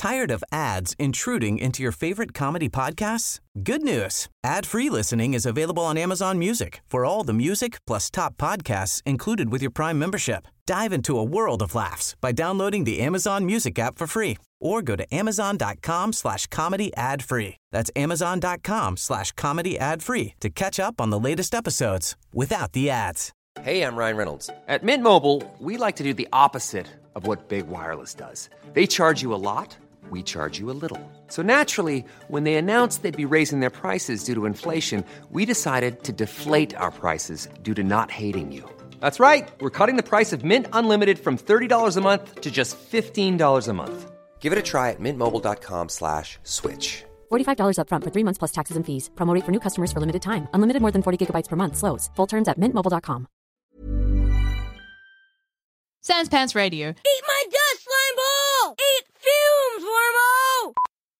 Tired of ads intruding into your favorite comedy podcasts? Good news. Ad-free listening is available on Amazon Music for all the music plus top podcasts included with your Prime membership. Dive into a world of laughs by downloading the Amazon Music app for free or go to amazon.com/comedy ad-free. That's amazon.com/comedy ad-free to catch up on the latest episodes without the ads. Hey, I'm Ryan Reynolds. At Mint Mobile, we like to do the opposite of what Big Wireless does. They charge you a lot, we charge you a little. So naturally, when they announced they'd be raising their prices due to inflation, we decided to deflate our prices due to not hating you. That's right. We're cutting the price of Mint Unlimited from $30 a month to just $15 a month. Give it a try at mintmobile.com/switch. $45 up front for 3 months plus taxes and fees. Promo rate for new customers for limited time. Unlimited more than 40 gigabytes per month. Slows full terms at mintmobile.com. Sans Pants Radio. Eat my dust slime ball! Eat fumes, Wormo!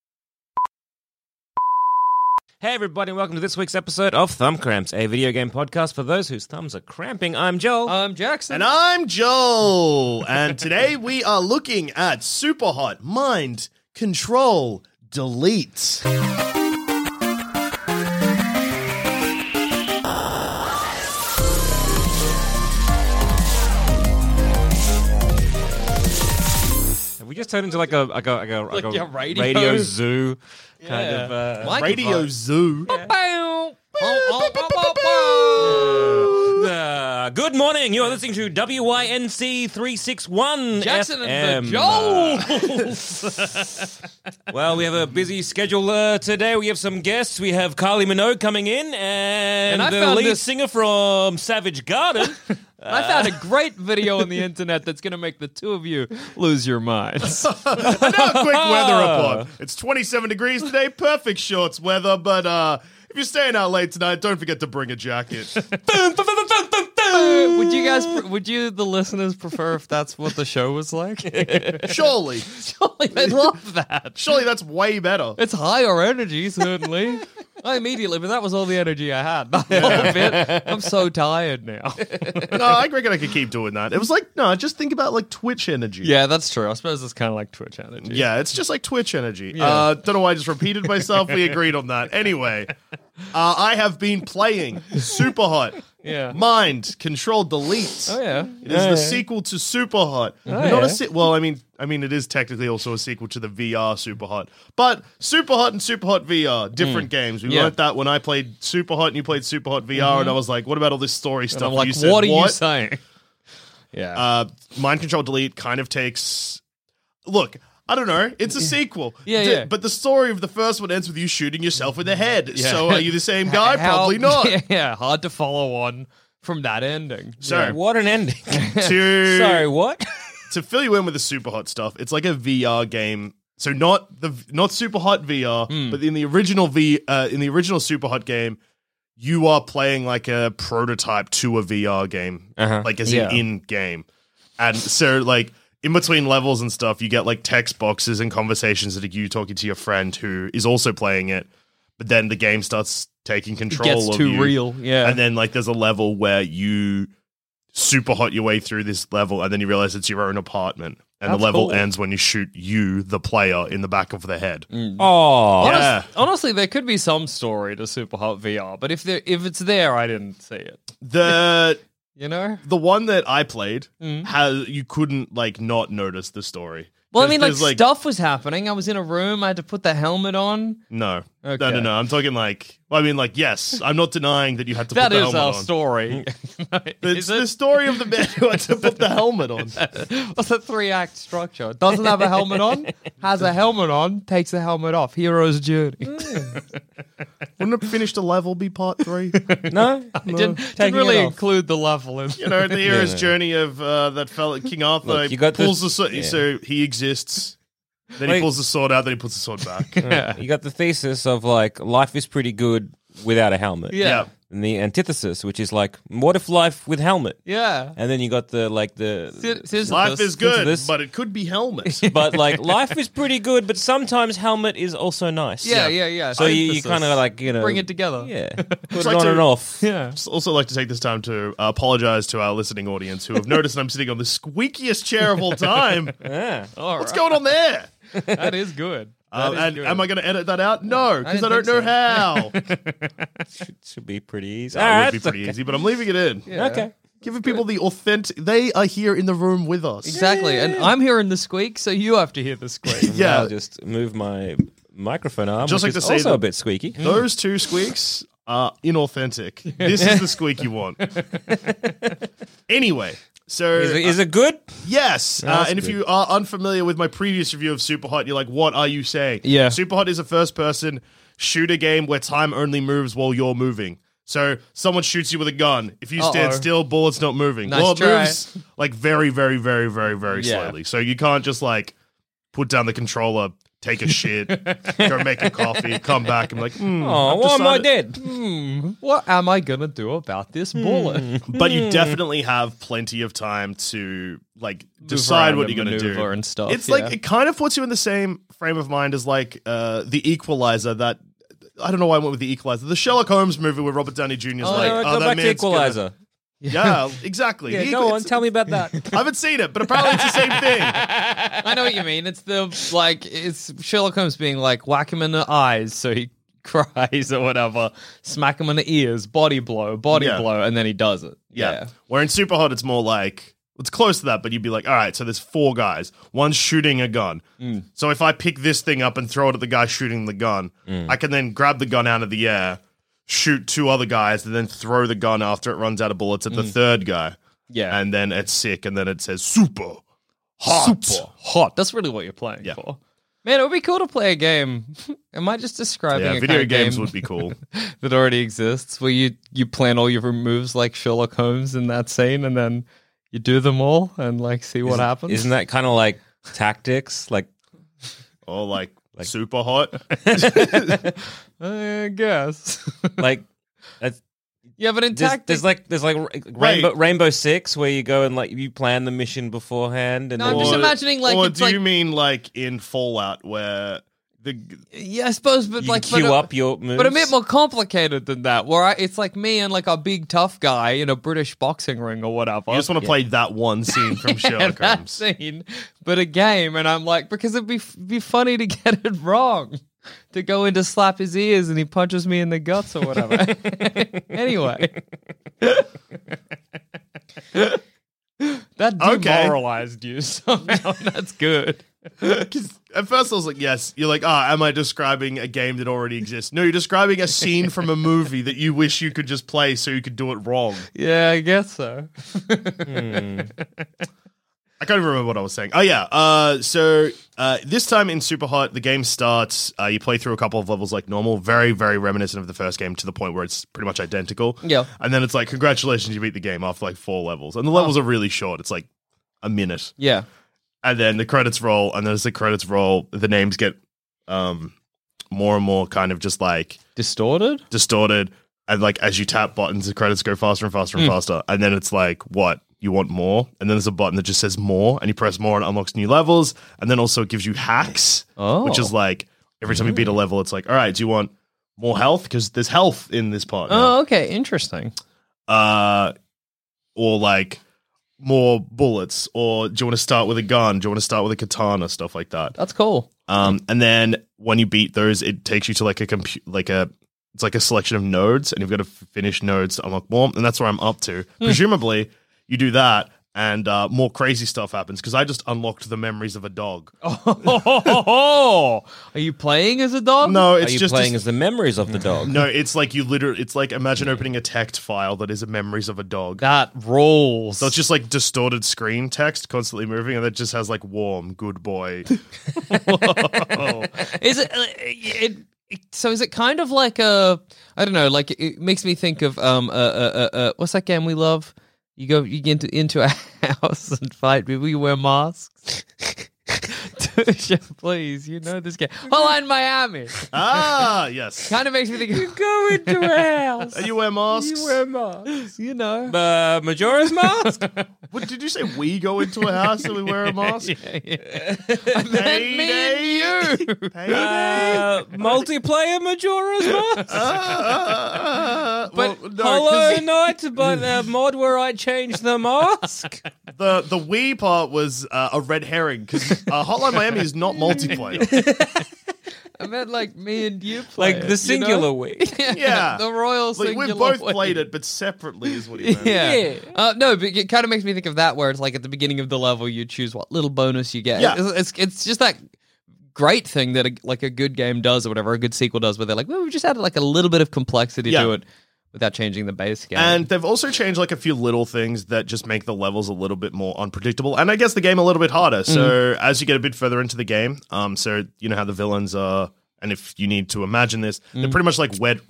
Hey everybody, welcome to this week's episode of Thumb Cramps, a video game podcast for those whose thumbs are cramping. I'm Joel. I'm Jackson. And I'm Joel. And today we are looking at Super Hot Mind Control Delete. We just turned into like a radio zoo kind of Radio Zoo. Good morning. You are listening to WYNC 361 Jackson FM. and the Joel. Well, we have a busy schedule today. We have some guests. We have Kylie Minogue coming in and I the found lead this- singer from Savage Garden. I found a great video on the internet that's going to make the two of you lose your minds. And now a quick weather report. It's 27 degrees today, perfect shorts weather, but if you're staying out late tonight, don't forget to bring a jacket. Would you, the listeners, prefer if that's what the show was like? Surely. Surely they'd love that. Surely that's way better. It's higher energy, certainly. But that was all the energy I had. That whole bit. I'm so tired now. No, I reckon I could keep doing that. It was like, no, just think about like Twitch energy. Yeah, that's true. I suppose it's kind of like Twitch energy. Yeah, it's just like Twitch energy. Yeah. Don't know why I just repeated myself. We agreed on that. Anyway, I have been playing Super Hot. Yeah. Mind Control Delete. Oh, yeah. It is the sequel to Super Hot. Not a well, I mean, it is technically also a sequel to the VR Super Hot. But Super Hot and Super Hot VR, different games. We learned that when I played Super Hot and you played Super Hot VR, and I was like, what about all this story stuff? And I'm like, you said, what are you saying? Yeah. Mind Control Delete kind of takes... Look, I don't know. It's a sequel. Yeah. But the story of the first one ends with you shooting yourself in the head. So are you the same guy? Probably not. Yeah, hard to follow on from that ending. So What an ending. Sorry, what? To fill you in with the Super Hot stuff, it's like a VR game. So not Super Hot VR, but in the original Super Hot game, you are playing like a prototype to a VR game, like as in game. And so like in between levels and stuff, you get like text boxes and conversations that are you talking to your friend who is also playing it. But then the game starts taking control of you. It gets too real, yeah. And then like there's a level where you super hot your way through this level and then you realize it's your own apartment. And the level ends when you shoot you, the player, in the back of the head. Oh. Yeah. Honestly, there could be some story to Super Hot VR, but if it's there, I didn't see it. The one that I played you couldn't like not notice the story. Well, I mean, like stuff was happening. I was in a room. I had to put the helmet on. No. Okay. No. I'm talking like... Well, I mean, like, yes. I'm not denying that you had to put the helmet on. That is our story. It's the story of the man who had to put the helmet on. What's a 3-act structure? Doesn't have a helmet on, has a helmet on, takes the helmet off. Hero's journey. Wouldn't it finish the level be part 3? No? It didn't really include the level. You know, the hero's journey of that fella, King Arthur. Look, you got pulls the sword. So he exists. Then he pulls the sword out, then he puts the sword back. You got the thesis of like life is pretty good without a helmet. Yeah. and the antithesis, which is like, what if life with helmet? Yeah. And then you got the Life is good, Sisyphus. but it could be helmet. but like life is pretty good, but sometimes helmet is also nice. Yeah. So you Synthesis. kind of like, bring it together. Yeah, put it like on to- and off. Yeah. Just also like to take this time to apologize to our listening audience who have noticed that I'm sitting on the squeakiest chair of all time. Yeah. All What's right. going on there? That is good. That is And good. am I going to edit that out? No, because I didn't don't know think how. Should be pretty easy. That would be pretty easy, but I'm leaving it in. Okay. Giving people the authentic. They are here in the room with us. Exactly. And I'm hearing the squeak, so you have to hear the squeak. Yeah. I'll just move my microphone arm, Just which like is to say also that- a bit squeaky. Those two squeaks are inauthentic. This is the squeak you want. Anyway, so Is it good? yes, that's and if good. you are unfamiliar with my previous review of Superhot, you're like, what are you saying? Yeah. Superhot is a first-person shooter game where time only moves while you're moving. So someone shoots you with a gun. If you stand Uh-oh. still, bullet's not moving. Nice well, it try. moves like very, very, very, very, very Yeah. slowly. So you can't just like put down the controller, take a shit, go make a coffee, come back and be like, Oh, I've why am I decided- dead? What am I going to do about this bullet? But you definitely have plenty of time to like decide around what and you're going to do maneuver and stuff, It's yeah. like it kind of puts you in the same frame of mind as like the Equalizer. That I don't know why I went with the Equalizer. The Sherlock Holmes movie where Robert Downey Jr. is like, go oh, that back to man's gonna-" Equalizer. Yeah, exactly. Yeah, The go on, it's- tell me about that. I haven't seen it, but apparently it's the same thing. I know what you mean. It's it's Sherlock Holmes being like, whack him in the eyes so he cries or whatever, smack him in the ears, body blow, Yeah. and then he does it. Yeah. Where in Superhot, it's more like, it's close to that, but you'd be like, all right, so there's 4 guys. One's shooting a gun. So if I pick this thing up and throw it at the guy shooting the gun, I can then grab the gun out of the air, shoot 2 other guys, and then throw the gun after it runs out of bullets at the third guy. Yeah. And then it's sick, and then it says super hot. Super hot. That's really what you're playing Yeah. for. Man, it would be cool to play a game. Am I just describing Yeah, a video kind of games game would be cool. that already exists, where you plan all your moves like Sherlock Holmes in that scene, and then you do them all and like see what happens? Isn't that kind of like tactics? Like, Or like super hot. I guess. like that's, Yeah, but in there's tactics, like Rainbow Six where you go and like you plan the mission beforehand and No, then I'm just Or- imagining like or it's do like you mean like in Fallout where the yeah, I suppose, but you like queue but, up your moves. but a bit more complicated than that. Where it's like me and like a big tough guy in a British boxing ring or whatever. you just want to play that one scene from Sherlock that Holmes? scene, but a game, and I'm like, because it'd be funny to get it wrong, to go in to slap his ears and he punches me in the guts or whatever. Anyway, that Okay. demoralized you somehow. That's good. 'Cause at first I was like, yes. You're like, am I describing a game that already exists? No, you're describing a scene from a movie that you wish you could just play so you could do it wrong. Yeah, I guess so. I can't even remember what I was saying. Oh, yeah. So this time in Superhot, the game starts. You play through a couple of levels like normal. Very, very reminiscent of the first game to the point where it's pretty much identical. Yeah. And then it's like, congratulations, you beat the game after like 4 levels. And the levels are really short. It's like a minute. Yeah. And then the credits roll. And then as the credits roll, the names get more and more kind of just like Distorted? distorted. And like as you tap buttons, the credits go faster and faster and faster. And then it's like, what? You want more? And then there's a button that just says more, and you press more and it unlocks new levels. And then also it gives you hacks, which is like every time you beat a level, it's like, all right, do you want more health? Because there's health in this part. now. Oh, okay. Interesting. Or like more bullets, or do you want to start with a gun? Do you want to start with a katana? Stuff like that. That's cool. And then when you beat those, it takes you to like it's like a selection of nodes, and you've got to finish nodes to unlock more. And that's where I'm up to. Presumably, you do that, and more crazy stuff happens because I just unlocked the memories of a dog. Oh, are you playing as a dog? No, Are it's you just playing as the memories of the dog? no. It's like it's like imagine opening a text file that is a memories of a dog. That rolls. So it's just like distorted screen text constantly moving, and it just has like warm, good boy. Is so is it kind of like a, I don't know, like it makes me think of what's that game we love? You get into a house and fight people. You wear masks. Please, you know this game. Hotline Miami. Ah, yes. Kind of makes me think. Go into a house. And you wear masks? You wear masks. You know. Majora's Mask? What, did you say we go into a house and we wear a mask? I meant me and you. Multiplayer Majora's Mask? But Hollow Knight, but a mod where I changed the mask? the Wii part was a red herring because Hotline Miami is not multiplayer. I meant like me and you play Like it, the singular you know? Wii. Yeah. The royal Like, singular we've both Wii. played it, but separately is what he meant. Yeah. No, but it kind of makes me think of that where it's like at the beginning of the level you choose what little bonus you get. Yeah. It's just that great thing that a good game does or whatever, a good sequel does where they're like, well, we've just added like a little bit of complexity Yeah. to it without changing the base game. And they've also changed like a few little things that just make the levels a little bit more unpredictable, and I guess the game a little bit harder. So as you get a bit further into the game, so you know how the villains are, and if you need to imagine this, they're pretty much like red.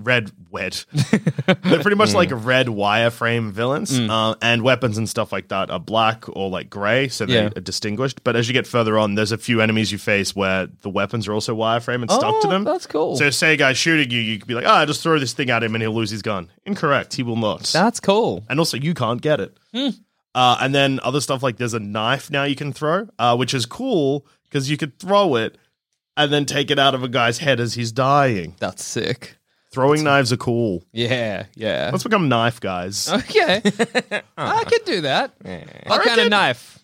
They're pretty much like red wireframe villains, and weapons and stuff like that are black or like gray, so they're distinguished. But as you get further on, there's a few enemies you face where the weapons are also wireframe and stuck to them. That's cool. So say a guy's shooting you, you could be like, just throw this thing at him and he'll lose his gun. Incorrect, he will not. That's cool. And also, you can't get it. And then other stuff like there's a knife now you can throw, which is cool because you could throw it and then take it out of a guy's head as he's dying. That's sick. Throwing knives are cool. Yeah. Let's become knife guys. Okay. I could do that. What kind of knife?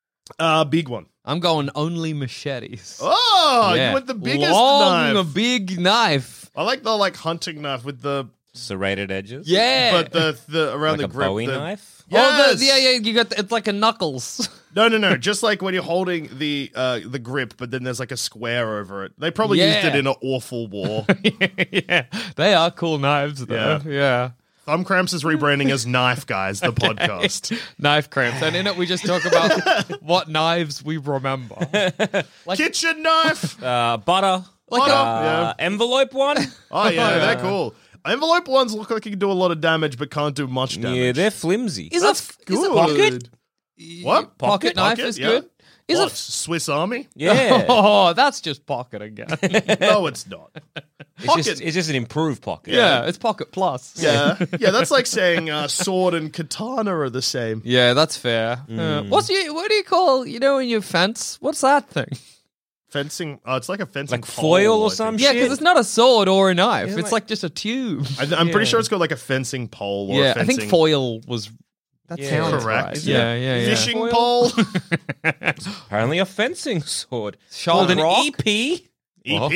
Big one. I'm going only machetes. Oh, Yeah. you want the biggest Long, knife. big knife. I like the hunting knife with the Serrated edges? Yeah. but the around Like the a grip. Bowie the- knife? Yes. You got it's like a knuckles. No. Just like when you're holding the grip, but then there's like a square over it. They probably used it in an awful war. Yeah. They are cool knives though. Yeah. Thumb Cramps is rebranding as Knife Guys, the podcast. Knife cramps. And in it we just talk about what knives we remember. Kitchen knife. Butter. Like Envelope one? Oh yeah, they're cool. Envelope ones look like you can do a lot of damage, but can't do much damage. Yeah, they're flimsy. That's good. pocket? What? Pocket knife is yeah. good. Is What, it? Swiss Army? Yeah. Oh, that's just pocket again. No, it's not. Pocket. It's just an improved pocket. Yeah, it's pocket plus. Yeah, that's like saying sword and katana are the same. Yeah, that's fair. What do you call, when you fence? What's that thing? Fencing. It's like a fencing Like pole, foil or I think. some Yeah, shit? because it's not a sword or a knife. Yeah, It's like just a tube. I'm pretty sure it's called like a fencing pole or a Yeah, I fencing. think foil was. That Yeah. sounds Correct. right. Yeah. Fishing Foil. pole. Apparently a fencing sword. Sharp Called an rock? EP. EP.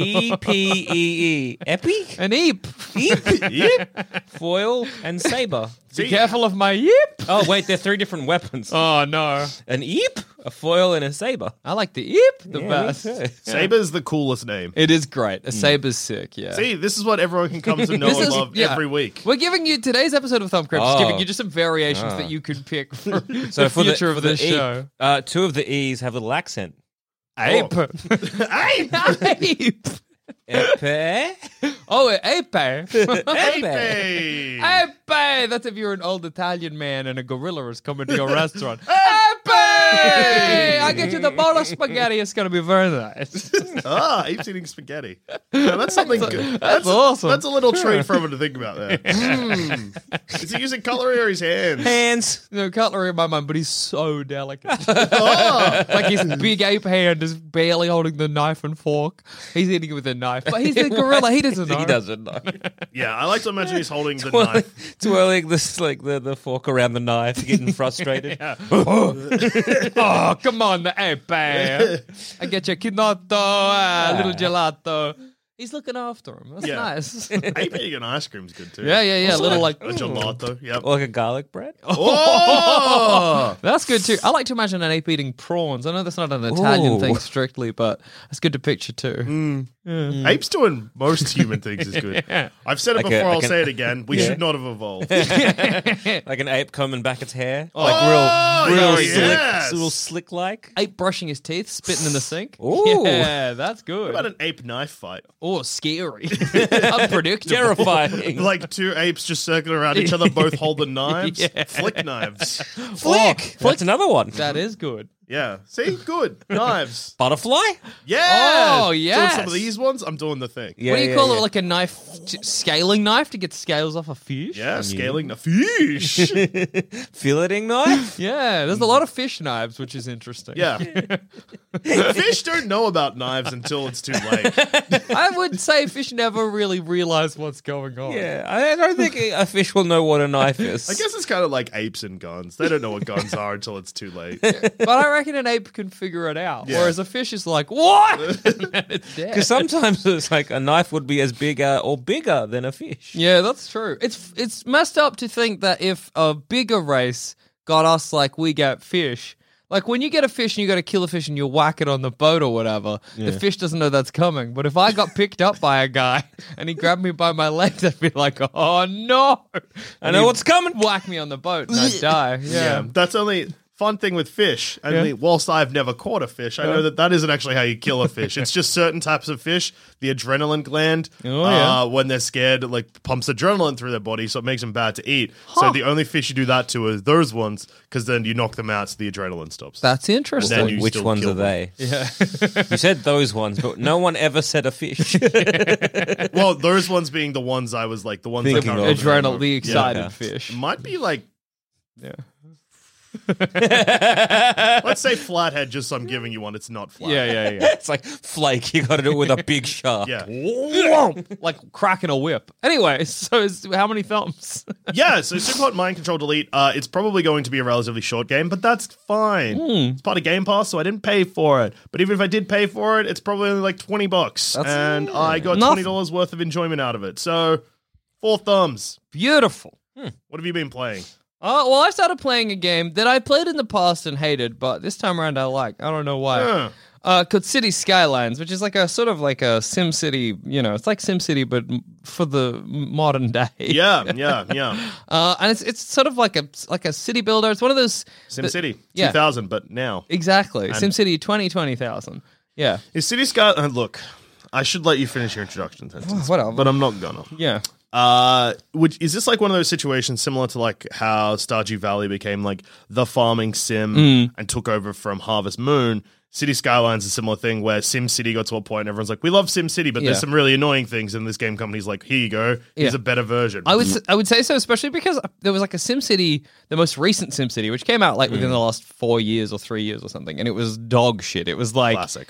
E-P-E-E. Epi? An eep. Yep. Foil and saber. Be careful of my yip. Oh, wait, they're three different weapons. Oh, no. An eep, a foil, and a saber. I like the yip the Yeah, me best. too. Saber's the coolest name. It is great. A saber's sick, yeah. See, this is what everyone can come to know This and is- love yeah. every week. We're giving you today's episode of Thumb Cramps is Oh. giving you just some variations that you could pick for So the for future of for this E, show. two of the E's have a little accent. Ape. Ape! Ape. Epe? Oh, ape. Epe. Ape! Ape. That's if you're an old Italian man and a gorilla is coming to your restaurant. Ape. I get you the bowl of spaghetti. It's going to be very nice. Ape's eating spaghetti. Yeah, that's something good. That's awesome. That's a little treat for everyone to think about there. Is he using cutlery or his hands? Hands. No cutlery in my mind, but he's so delicate. Oh. Like his big ape hand is barely holding the knife and fork. He's eating it with a knife. But he's a gorilla. He doesn't know. He doesn't know. Yeah, I like to imagine he's holding the knife. Twirling this, like the fork around the knife, getting frustrated. Oh, come on, the ape. I get you a little gelato. He's looking after him. That's Yeah. nice. Ape eating an ice cream's good too. Yeah. A little like. A gelato. Yep. Like a garlic bread. Oh! That's good too. I like to imagine an ape eating prawns. I know that's not an Italian Ooh. thing strictly, but it's good to picture too. Apes doing most human things is good. I've said it Like before, I'll like say it again. We should not have evolved. Like an ape combing back its hair. Oh, Like real yes. slick, real slick like. Ape brushing his teeth, spitting in the sink. Ooh. Yeah, that's good. What about an ape knife fight? Oh, scary. Unpredictable. Terrifying. Like two apes just circling around each other, both holding knives. Yeah. Flick knives. Flick. That's another one. That is good. Yeah. See? Good. Knives. Butterfly? Yeah. Oh, Doing some yes. of these ones, I'm doing the thing. Yeah, What do you yeah, call yeah. it? Like a knife, scaling knife to get scales off a fish? Yeah, scaling the fish. Filleting knife? Yeah, there's a lot of fish knives, which is interesting. Yeah. Fish don't know about knives until it's too late. I would say fish never really realize what's going on. Yeah, I don't think a fish will know what a knife is. I guess it's kind of like apes and guns. They don't know what guns are until it's too late. But I reckon an ape can figure it out, Yeah. whereas a fish is like, what? And then it's dead. Because sometimes it's like a knife would be as big or bigger than a fish. Yeah, that's true. It's messed up to think that if a bigger race got us like we get fish, like when you get a fish and you got to kill a fish and you whack it on the boat or whatever, the fish doesn't know that's coming. But if I got picked up by a guy and he grabbed me by my legs, I'd be like, oh no. I know what's coming. Whack me on the boat and I'd die. Yeah. That's only fun thing with fish. And whilst I've never caught a fish, I know that isn't actually how you kill a fish. It's just certain types of fish. The adrenaline gland, when they're scared, like pumps adrenaline through their body, so it makes them bad to eat. So the only fish you do that to is those ones, because then you knock them out, so the adrenaline stops. That's interesting. Then you Which still ones kill are them. they? Yeah. You said those ones, but no one ever said a fish. Well, those ones being the ones I was like the ones Thinking I of. can't remember. Adrenal, the excited Yeah. fish. It might be like Yeah. let's say flathead, just so I'm giving you one. It's not flat. Yeah. It's like flake. You got to do it with a big shaft. Yeah. Like cracking a whip. Anyway, so how many thumbs? Yeah, so Super Hot Mind Control Delete, it's probably going to be a relatively short game, but that's fine. It's part of Game Pass, so I didn't pay for it. But even if I did pay for it, it's probably only like $20. And I got Nothing. $20 worth of enjoyment out of it. So, 4 thumbs. Beautiful. What have you been playing? Well, I started playing a game that I played in the past and hated, but this time around I like. I don't know why. Called City Skylines, which is like a sort of like a SimCity, it's like SimCity, but for the modern day. Yeah. And it's sort of like a city builder. It's one of those SimCity, yeah. 2000, but now. Exactly. SimCity 20,000. Yeah. Is City Sky... look, I should let you finish your introduction sentence. Whatever. But I'm not gonna. Yeah. Which is this like one of those situations similar to like how Stardew Valley became like the farming sim and took over from Harvest Moon? City Skylines is a similar thing where SimCity got to a point and everyone's like, we love SimCity, but there's some really annoying things, and this game company's like, here you go, here's a better version. I would say so, especially because there was like a SimCity, the most recent SimCity, which came out like within the last 4 years or 3 years or something, and it was dog shit. It was like Classic.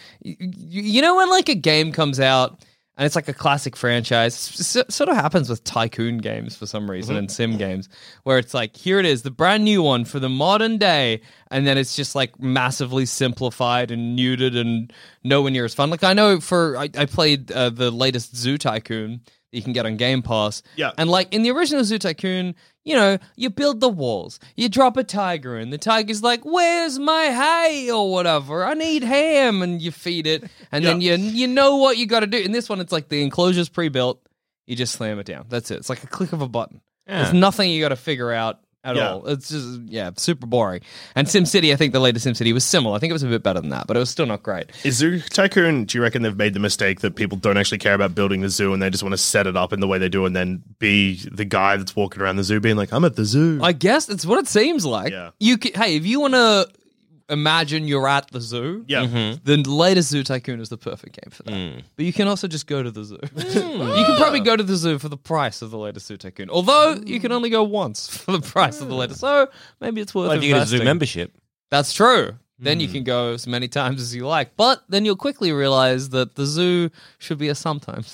You know when like a game comes out and it's like a classic franchise. Sort of happens with tycoon games for some reason and sim games, where it's like, here it is, the brand new one for the modern day, and then it's just like massively simplified and neutered and nowhere near as fun. Like I know I played the latest Zoo Tycoon that you can get on Game Pass. Yeah. And like in the original Zoo Tycoon, you build the walls, you drop a tiger in, the tiger's like, where's my hay or whatever, I need ham, and you feed it, and then you know what you got to do. In this one, it's like the enclosure's pre-built, you just slam it down. That's it. It's like a click of a button. There's nothing you got to figure out at all. It's just, super boring. And SimCity, I think the latest SimCity was similar. I think it was a bit better than that, but it was still not great. Is Zoo Tycoon, do you reckon they've made the mistake that people don't actually care about building the zoo and they just want to set it up in the way they do and then be the guy that's walking around the zoo being like, I'm at the zoo? I guess that's what it seems like. Yeah. Hey, if you want to imagine you're at the zoo, the latest Zoo Tycoon is the perfect game for that. But you can also just go to the zoo. You can probably go to the zoo for the price of the latest Zoo Tycoon. Although you can only go once for the price of the latest. So maybe it's worth Well, if you get a investing. zoo membership. That's true. Then you can go as many times as you like. But then you'll quickly realize that the zoo should be a sometimes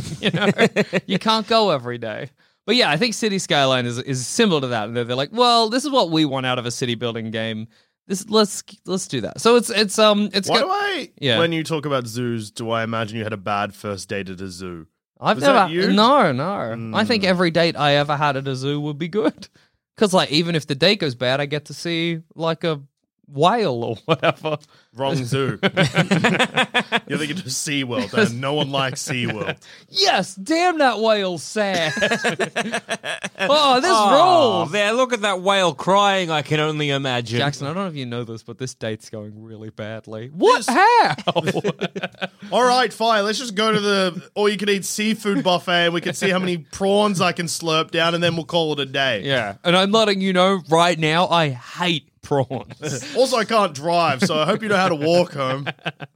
thing. You can't go every day. But yeah, I think City Skyline is similar to that. They're like, well, this is what we want out of a city building game. Let's do that. So When you talk about zoos, do I imagine you had a bad first date at a zoo? I've Was never that you? No. I think every date I ever had at a zoo would be good. Because like even if the date goes bad, I get to see like a whale or whatever. Wrong zoo. You're thinking of SeaWorld, and no one likes SeaWorld. Yes, damn that whale's sad. Oh, this Oh, rules. there, look at that whale crying, I can only imagine. Jackson, I don't know if you know this, but this date's going really badly. What? How? All right, fine. Let's just go to the all-you-can-eat seafood buffet, and we can see how many prawns I can slurp down, and then we'll call it a day. Yeah, and I'm letting you know right now, I hate prawns. Also, I can't drive, so I hope you know how to walk home.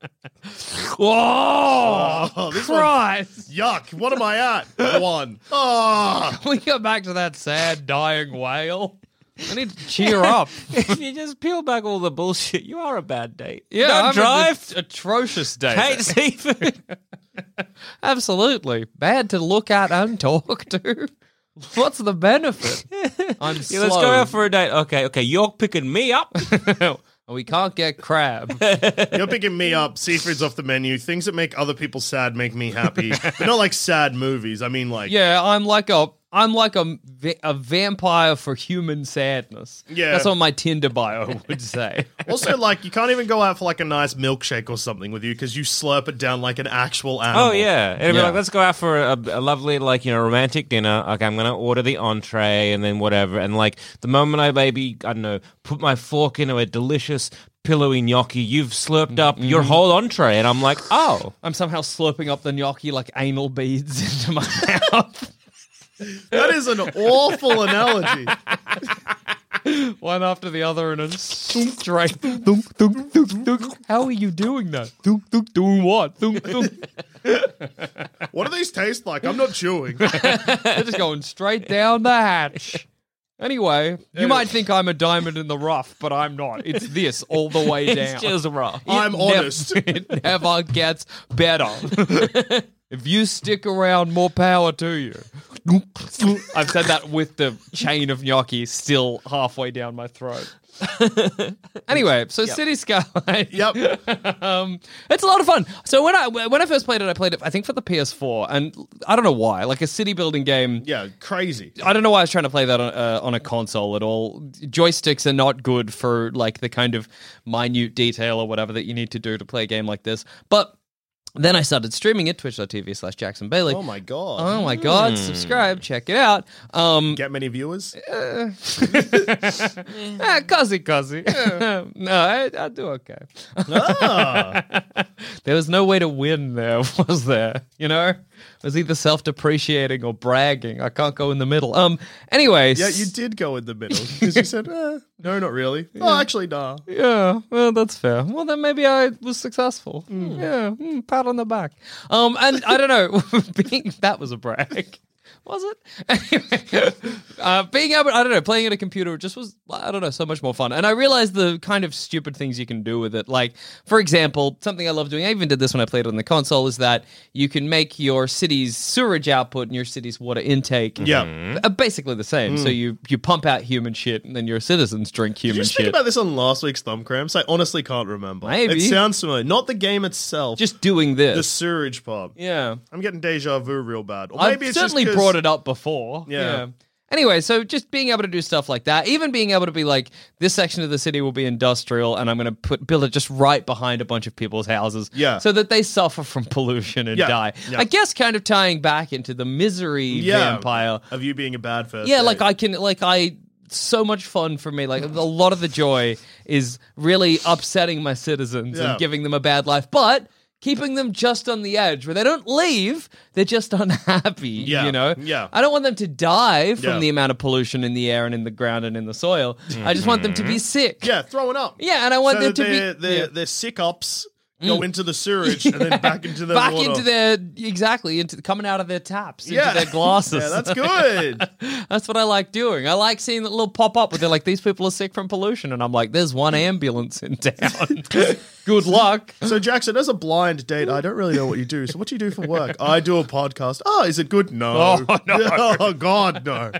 Whoa! Oh, this Christ! Yuck. What am I at? 1. Oh. We go back to that sad, dying whale. I need to cheer up. If you just peel back all the bullshit, you are a bad date. Yeah, Don't I'm drive. an atrocious day. Hate seafood. Absolutely. Bad to look at and talk to. What's the benefit? I'm Yeah, slow. let's go out for a date. Okay, you're picking me up. We can't get crab. You're picking me up. Seafood's off the menu. Things that make other people sad make me happy. But not like sad movies. I mean, like... Yeah, I'm like a vampire for human sadness. Yeah. That's what my Tinder bio would say. Also, like, you can't even go out for, like, a nice milkshake or something with you because you slurp it down like an actual animal. Oh, yeah. It'd be Yeah. like, let's go out for a lovely, like, romantic dinner. Okay, I'm going to order the entree and then whatever. And, like, the moment I maybe, I don't know, put my fork into a delicious pillowy gnocchi, you've slurped up your whole entree. And I'm like, oh. I'm somehow slurping up the gnocchi like anal beads into my mouth. That is an awful analogy. One after the other in a straight thunk, thunk, thunk, thunk. How are you doing that? Thunk, thunk, doing what? Thunk, thunk. What do these taste like? I'm not chewing. They're just going straight down the hatch. Anyway, you might think I'm a diamond in the rough, but I'm not. It's this all the way down. It's just raw. I'm honest. It never gets better. If you stick around, more power to you. I've said that with the chain of gnocchi still halfway down my throat. Anyway, so City Skyline. Yep. It's a lot of fun. So when I first played it, I think for the PS4, and I don't know why, like a city building game. Yeah, crazy. I don't know why I was trying to play that on a console at all. Joysticks are not good for like the kind of minute detail or whatever that you need to do to play a game like this. But then I started streaming it, twitch.tv/Jackson Bailey. Oh my god. Oh my god, subscribe, check it out. Get many viewers? Cuzzy. No, I do okay. Ah. There was no way to win there, was there? You know? It was either self-depreciating or bragging. I can't go in the middle. Anyways. Yeah, you did go in the middle. Because you said, no, not really. Yeah. Oh, actually, nah. Yeah, well, that's fair. Well, then maybe I was successful. Yeah, pat on the back. And I don't know, that was a brag. Was it? Anyway, being able, I don't know, playing at a computer just was, I don't know, so much more fun. And I realized the kind of stupid things you can do with it. Like, for example, something I love doing, I even did this when I played it on the console, is that you can make your city's sewerage output and your city's water intake basically the same. So you pump out human shit and then your citizens drink human Did you shit. speak about this on last week's Thumb Cramps? I honestly can't remember. Maybe. It sounds familiar. Not the game itself. Just doing the this. sewage pump. Yeah. I'm getting deja vu real bad. Or I've maybe it's certainly just 'cause- brought it up before. Yeah. Anyway, so just being able to do stuff like that, even being able to be like, this section of the city will be industrial, and I'm going to build it just right behind a bunch of people's houses, so that they suffer from pollution and die. Yeah. I guess kind of tying back into the misery vampire of you being a bad first. Yeah, date. so much fun for me. Like, a lot of the joy is really upsetting my citizens and giving them a bad life, but keeping them just on the edge where they don't leave, they're just unhappy, you know? Yeah. I don't want them to die from the amount of pollution in the air and in the ground and in the soil. I just want them to be sick. Yeah, throwing up. Yeah, and I want them to be... Their sick ups go into the sewage and then back into their back water. into their coming out of their taps, into their glasses. Yeah, that's good. That's what I like doing. I like seeing that little pop up where they're like, these people are sick from pollution, and I'm like, there's one ambulance in town. Good luck. So Jackson, as a blind date, I don't really know what you do. So what do you do for work? I do a podcast. Oh, is it good? No. Oh, no. Oh God, no.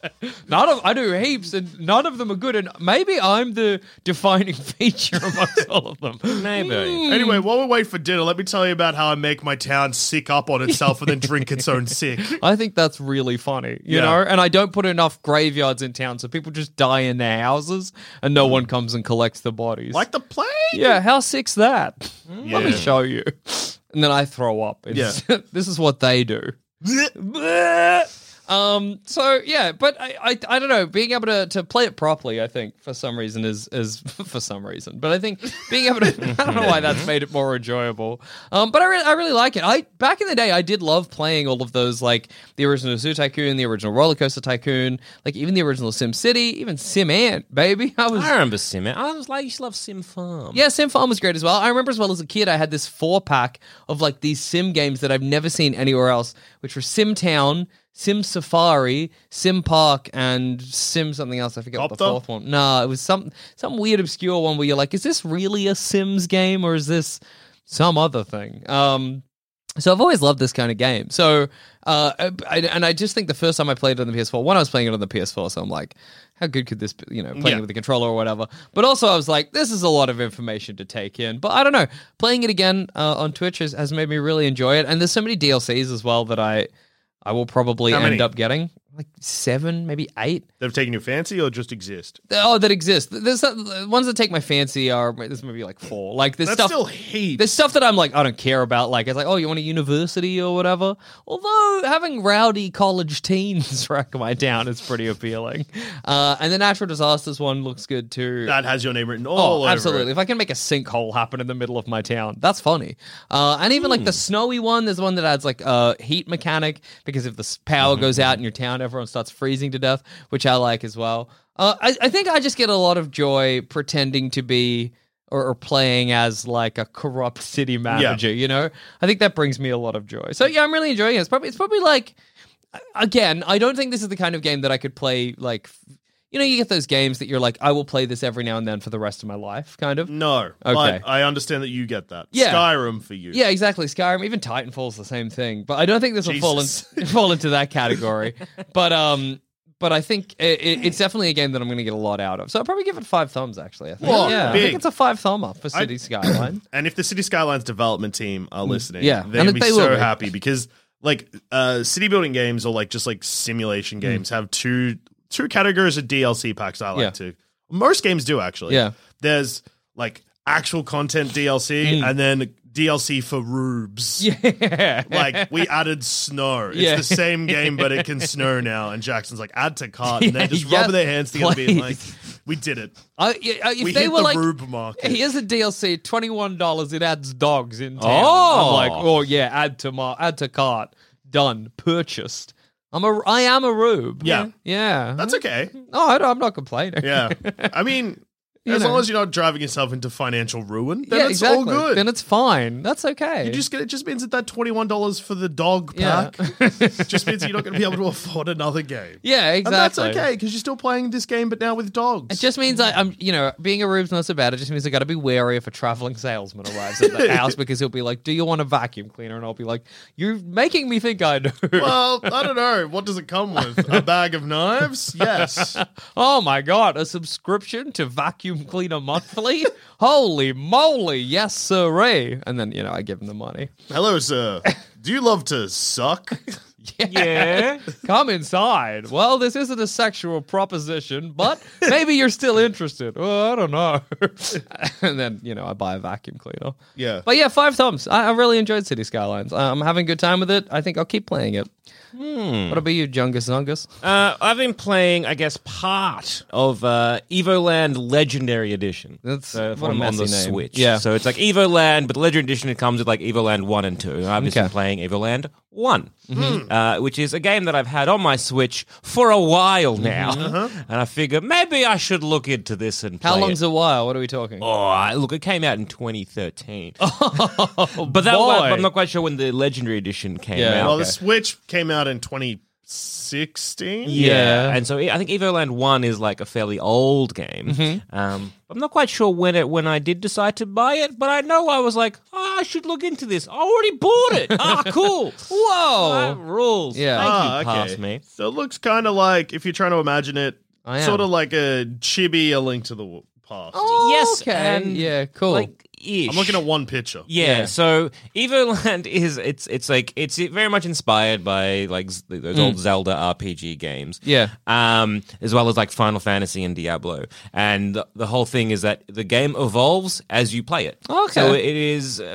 I do heaps, and none of them are good, and maybe I'm the defining feature amongst all of them. Maybe. Anyway, while we wait for dinner, let me tell you about how I make my town sick up on itself and then drink its own sick. I think that's really funny, you know? And I don't put enough graveyards in town, so people just die in their houses, and no one comes and collects the bodies. Like the plague? Yeah, how sick's that? Let me show you. And then I throw up. This is what they do. So yeah, but I don't know, being able to play it properly, I think for some reason is for some reason. But I think being able to I don't know why that's made it more enjoyable. But I really like it. Back in the day I did love playing all of those, like the original Zoo Tycoon, the original Roller Coaster Tycoon, like even the original Sim City, even Sim Ant, baby. I remember Sim Ant. I was like, you used to love Sim Farm. Yeah, Sim Farm was great as well. I remember as well as a kid I had this 4-pack of like these sim games that I've never seen anywhere else, which were Sim Town, Sim Safari, Sim Park, and Sim something else. I forget what the fourth one. No, it was some weird obscure one where you're like, is this really a Sims game or is this some other thing? So I've always loved this kind of game. So, I just think the first time I played it on the PS4, one, I was playing it on the PS4, so I'm like, how good could this be, playing it with the controller or whatever. But also I was like, this is a lot of information to take in. But I don't know, playing it again on Twitch has made me really enjoy it. And there's so many DLCs as well that I will probably end up getting. Like 7, maybe 8. They've taken your fancy or just exist? Oh, that exist. There's ones that take my fancy are, there's maybe like 4. Like there's That's stuff, still heaps. There's stuff that I'm like, I don't care about. Like, it's like, oh, you want a university or whatever? Although having rowdy college teens wreck my town is pretty appealing. And the natural disasters one looks good too. That has your name written all over absolutely. it. If I can make a sinkhole happen in the middle of my town, that's funny. And even like the snowy one, there's one that adds like a heat mechanic, because if the power goes out in your town, everyone starts freezing to death, which I like as well. I think I just get a lot of joy pretending to be or playing as like a corrupt city manager, I think that brings me a lot of joy. So yeah, I'm really enjoying it. It's probably like, again, I don't think this is the kind of game that I could play like, you get those games that you're like, I will play this every now and then for the rest of my life, kind of. No. Okay. But I understand that you get that. Yeah. Skyrim for you. Yeah, exactly. Skyrim, even Titanfall's the same thing. But I don't think this will fall into that category. But I think it's definitely a game that I'm going to get a lot out of. So I'll probably give it 5 thumbs, actually. I think. Whoa, I big. think it's a 5-thumber for City Skyline. And if the City Skylines development team are listening, Yeah. they're And going to they be will so be. happy because like city building games or like just like simulation games have two categories of DLC packs I like to. Most games do, actually. Yeah. There's like actual content DLC and then DLC for rubes. Yeah. Like we added snow. It's Yeah. the same game, but it can snow now. And Jackson's like, add to cart. And they're just Yeah, rubbing their hands together being like, please. we did it. If We they hit were the like, rube market. here's a DLC, $21, it adds dogs in town. Oh. I'm like, oh yeah, add to cart. Done. Purchased. I am a rube. Yeah. Yeah. That's okay. Oh, I'm not complaining. Yeah. I mean, as long as you're not driving yourself into financial ruin, then Yeah, it's exactly. all good. Then it's fine. That's okay. It just means that $21 for the dog Yeah. pack just means you're not going to be able to afford another game. Yeah, And that's exactly. okay because you're still playing this game, but now with dogs. It just means I'm, being a rube's not so bad. It just means I got to be wary if a traveling salesman arrives at the house because he'll be like, "Do you want a vacuum cleaner?" And I'll be like, "You're making me think I do." Well, I don't know. What does it come with? A bag of knives? Yes. Oh my god, a subscription to Vacuum Cleaner Monthly? Holy moly, yes sirree. And then, I give him the money. Hello, sir. Do you love to suck? Yeah. Come inside. Well, this isn't a sexual proposition, but maybe you're still interested. Well, I don't know. And then, I buy a vacuum cleaner. Yeah. But yeah, 5 thumbs. I really enjoyed City Skylines. I'm having a good time with it. I think I'll keep playing it. What about you, Jungus Zungus? I've been playing, I guess, part of Evoland Legendary Edition. That's So what a on messy the name. Switch. Yeah. So it's like Evoland, but the Legendary Edition, it comes with like Evoland 1 and 2. I've just been Okay. playing Evoland 1, which is a game that I've had on my Switch for a while now. And I figure maybe I should look into this and play How long's it. a while? What are we talking? Look, it came out in 2013. Oh, But boy. I'm not quite sure when the Legendary Edition came Yeah. out. Well, the Switch came out in 2016. Yeah. And so I think Evoland 1 is like a fairly old game. I'm not quite sure when I did decide to buy it, but I know I was like, I should look into this. I already bought it. Cool. Whoa. That rules. Yeah. Thank you, okay. past me. So it looks kind of like, if you're trying to imagine it, I am. sort of like a Chibi, A Link to the Past. Oh, Yes, okay. and yeah, cool. Like, ish. I'm looking at one picture. Yeah, Yeah. so Evoland is it's very much inspired by like those old Zelda RPG games. Yeah. As well as like Final Fantasy and Diablo. And the whole thing is that the game evolves as you play it. Okay. So it is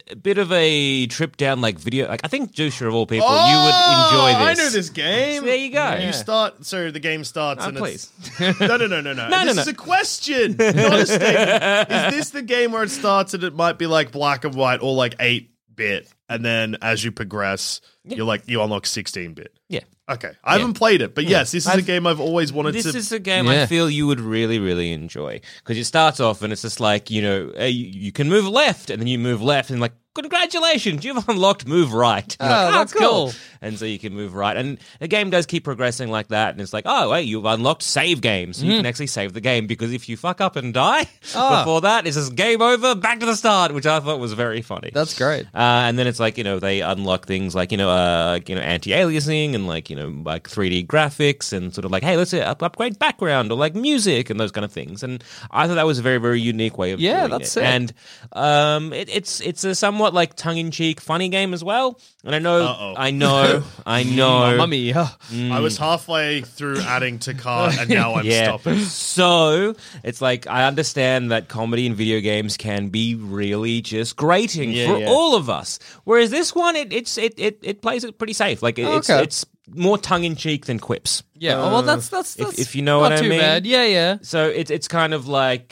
bit of a trip down like video. Like I think Jusha of all people, you would enjoy this. I know this game. So there you go. You start. So the game starts, and please. it's no. This is a question, not a statement. Is this the game where it starts and it might be like black and white or like 8-bit, and then as you progress, you unlock 16-bit? Yeah. Okay, I haven't played it, but yes, this is a game I've always wanted to. This is a game I feel you would really, really enjoy because it starts off and it's just like you can move left and then you move left and like congratulations, you've unlocked move right. You're like, that's cool. And so you can move right, and the game does keep progressing like that. And it's like, oh wait, you've unlocked save games, so you can actually save the game because if you fuck up and die before that, it's just game over, back to the start, which I thought was very funny. That's great. And then it's like they unlock things like anti-aliasing and like 3D graphics and sort of like, hey, let's upgrade background or like music and those kind of things. And I thought that was a very, very unique way of doing that's it. it. And it's a somewhat like tongue-in-cheek funny game as well. And I know Mamma mia. I was halfway through adding to cart and now I'm stopping. So it's like I understand that comedy in video games can be really just grating for all of us. Whereas this one, it plays it pretty safe. Like it's more tongue in cheek than quips. Yeah, well, that's if you know what I mean. Not too bad. Yeah. So it's kind of like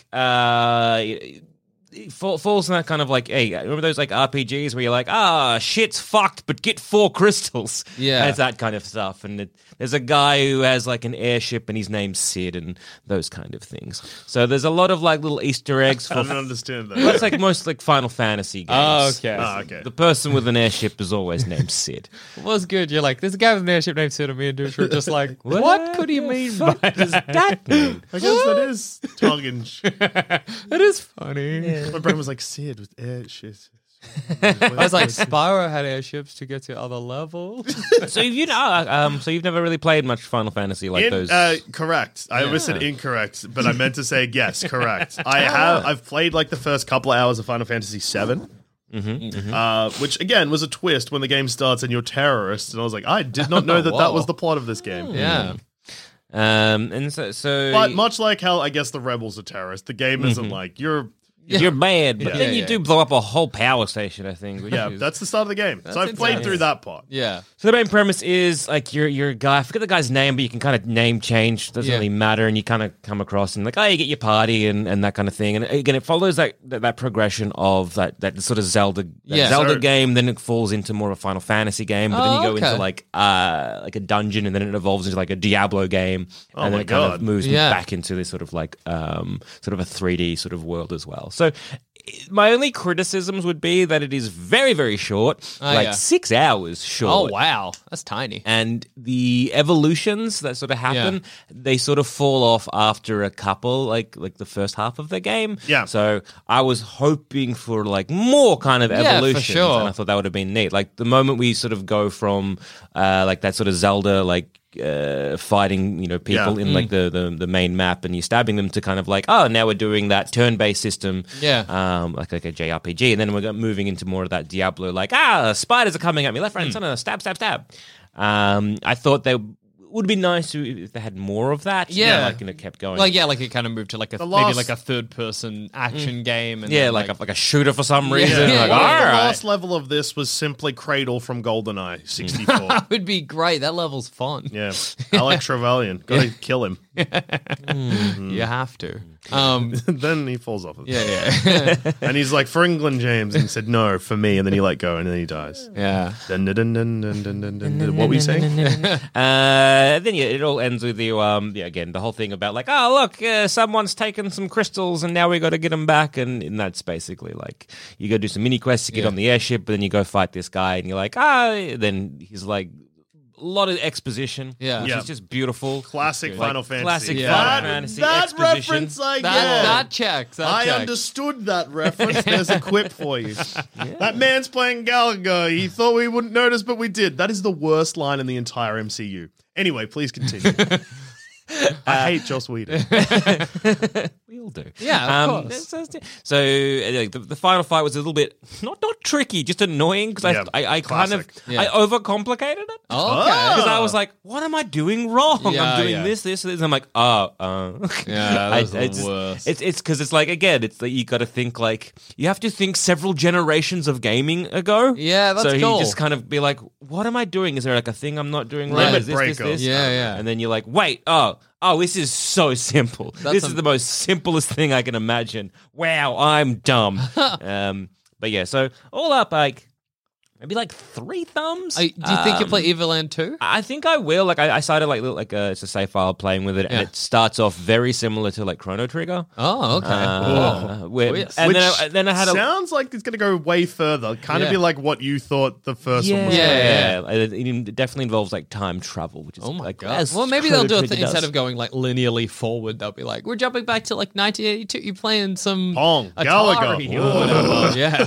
it falls in that kind of like, hey, remember those like RPGs where you're like, shit's fucked, but get 4 crystals. Yeah. And it's that kind of stuff. And there's a guy who has like an airship and his name's Sid and those kind of things. So there's a lot of like little Easter eggs. I don't understand that. That's like most like Final Fantasy games. Oh, okay. Okay. The person with an airship is always named Sid. It was good. You're like, there's a guy with an airship named Sid, and me and Douche were just like, what could he mean by that? I guess that is tongue in cheek. It is funny. My brain was like, Sid with air shit. I was like, Spyro had airships to get to other levels. So you've never really played much Final Fantasy like those. Correct. I almost said incorrect, but I meant to say yes, correct. I've played like the first couple of hours of Final Fantasy VII. Which again was a twist when the game starts and you're terrorists, and I was like, I did not know that was the plot of this game. Yeah. And so But much like how I guess the rebels are terrorists, the game isn't like you're bad, but then you do blow up a whole power station, I think. Which yeah, is... that's the start of the game. So I've played through that part. Yeah. So the main premise is like you're a guy. I forget the guy's name, but you can kind of name change. Doesn't really matter, and you kind of come across and like, you get your party and that kind of thing. And again, it follows that progression of that sort of Zelda game. Then it falls into more of a Final Fantasy game. But then you go into like a dungeon, and then it evolves into like a Diablo game, and then it kind of moves back into this sort of like sort of a 3D sort of world as well. So my only criticisms would be that it is very, very short, 6 hours short. Oh, wow. That's tiny. And the evolutions that sort of happen, they sort of fall off after a couple, like the first half of the game. Yeah. So I was hoping for like more kind of evolution. For sure. And I thought that would have been neat. Like the moment we sort of go from like that sort of Zelda, like fighting people in like the main map, and you're stabbing them, to kind of like, now we're doing that turn-based system, like a JRPG, and then we're moving into more of that Diablo, like spiders are coming at me left, right, and center, stab. I thought they would be nice if they had more of that. Kept going. Like it kind of moved to like maybe like a third-person action game. And then, like a shooter for some reason. Yeah. Like, The all right. last level of this was simply Cradle from GoldenEye 64. That would be great. That level's fun. Yeah, Alec Trevelyan. Gotta kill him. You have to. Then he falls off of it. Yeah. And he's like, for England, James. And he said, no, for me. And then he let go, and then he dies. Yeah. Dun, dun, dun, dun, dun, dun, dun, dun. What were you saying? Then it all ends with you, again, the whole thing about like, someone's taken some crystals and now we got to get them back. And that's basically like, you go do some mini quests to get on the airship, but then you go fight this guy and you're like, then he's like, a lot of exposition, which is just beautiful. Classic Final Fantasy. Classic Final Fantasy that exposition. reference I get. That checks. I understood that reference. There's a quip for you. That man's playing Gallagher. He thought we wouldn't notice, but we did. That is the worst line in the entire MCU. Anyway, please continue. I hate Joss Whedon. We all do. Yeah, of course. So the final fight was a little bit not tricky, just annoying, because I kind of I overcomplicated it. Okay. Because I was like, what am I doing wrong? Yeah, I'm doing yeah. this. And I'm like, oh. Yeah, that's the worst. It's because it's like, again, it's like you got to think like, you have to think several generations of gaming ago. Yeah, that's so cool. you just kind of be like, what am I doing? Is there like a thing I'm not doing Limit right? Is this, breaker. this? Yeah, yeah. And then you're like, wait, oh, this is so simple. This is the most simplest thing I can imagine. Wow, I'm dumb. But yeah, so all up, like, maybe like 3 thumbs. Do you think you play Everland 2? I think I will. Like, I started it's a save file playing with it, and it starts off very similar to like Chrono Trigger. Oh, okay. And Which then I had sounds like it's going to go way further. Kind of Yeah. be like what you thought the first one was. Yeah. It definitely involves like time travel, which is Oh my like, god! as Well, maybe they'll do Chrono it Trigger instead does. of going like linearly forward. They'll be like, "We're jumping back to like 1982. You're playing some Pong, Atari Galaga. or whatever." Yeah,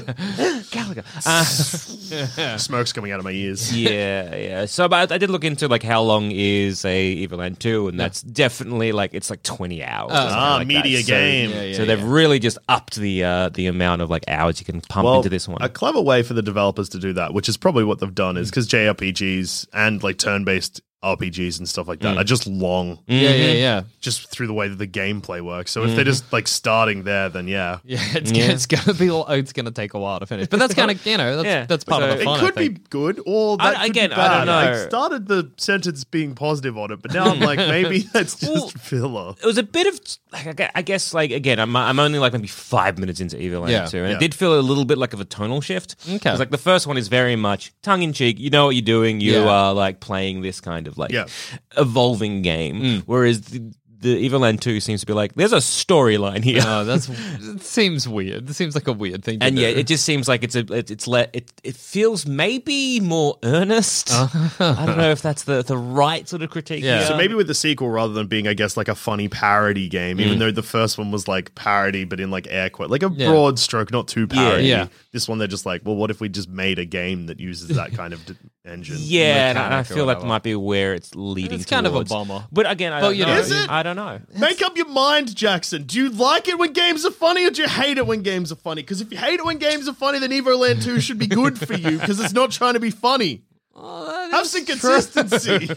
Galaga. Smoke's coming out of my ears. Yeah. So, but I did look into like how long is a Everland 2, and that's definitely like it's like 20 hours. Something like media that. game. So they've really just upped the amount of like hours you can pump into this one. A clever way for the developers to do that, which is probably what they've done, is because JRPGs and like turn-based RPGs and stuff like that are just long, yeah. just through the way that the gameplay works. So if they're just like starting there, then yeah. It's gonna be. It's gonna take a while to finish, but that's kind of that's part of the It fun. could I be think. good, or that could again, be I bad. don't know. I started the sentence being positive on it, but now I'm like, maybe that's just filler. It was a bit of, like, I guess, like, again, I'm only like maybe 5 minutes into Everland 2, and Yeah. it did feel a little bit like of a tonal shift. Okay. Because, like, the first one is very much tongue-in-cheek. You know what you're doing. You are, like, playing this kind of, like, evolving game. Whereas the Everland 2 seems to be like, there's a storyline here. It seems weird. It seems like a weird thing. And to yeah, do. it just seems like it feels maybe more earnest. I don't know if that's the right sort of critique. Yeah. here. So maybe with the sequel, rather than being, I guess, like a funny parody game, even though the first one was like parody, but in like air quote, like a broad stroke, not too parody. Yeah. This one, they're just like, well, what if we just made a game that uses that kind of engine? Yeah, and I mechanic or feel that whatever. might be where it's leading. It's kind of a towards. bummer. But again, I But, don't you know. know- Is it? I don't know. Make up your mind, Jackson. Do you like it when games are funny, or do you hate it when games are funny? Because if you hate it when games are funny, then Evoland 2 should be good for you, because it's not trying to be funny. Have some consistency.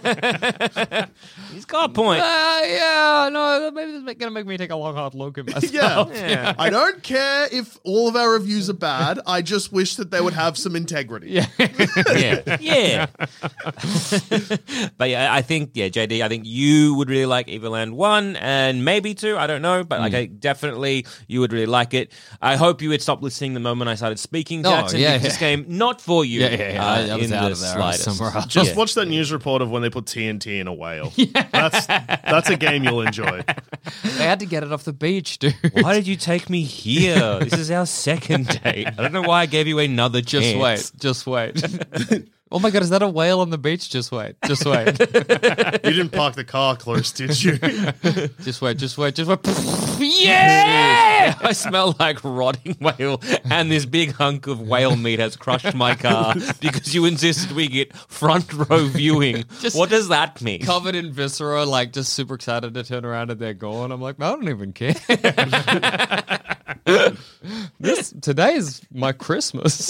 He's got a point. No, maybe this is gonna make me take a long, hard look at myself. Yeah. I don't care if all of our reviews are bad. I just wish that they would have some integrity. Yeah. yeah. But yeah, I think, JD, I think you would really like Everland 1 and maybe 2. I don't know, but like, I definitely you would really like it. I hope you would stop listening the moment I started speaking, Jackson. yeah, because this game, not for you. I was in out the of there. I was slightest. somewhere else. Just watch that news report of when they put TNT in a whale. That's a game you'll enjoy. They had to get it off the beach, dude. Why did you take me here? This is our second date. I don't know why I gave you another chance. Just wait. Oh my god, is that a whale on the beach? Just wait. You didn't park the car close, did you? Just wait. Yeah! I smell like rotting whale, and this big hunk of whale meat has crushed my car because you insisted we get front row viewing. What does that mean? Covered in viscera, like just super excited to turn around and they're gone. I'm like, I don't even care. Today is my Christmas.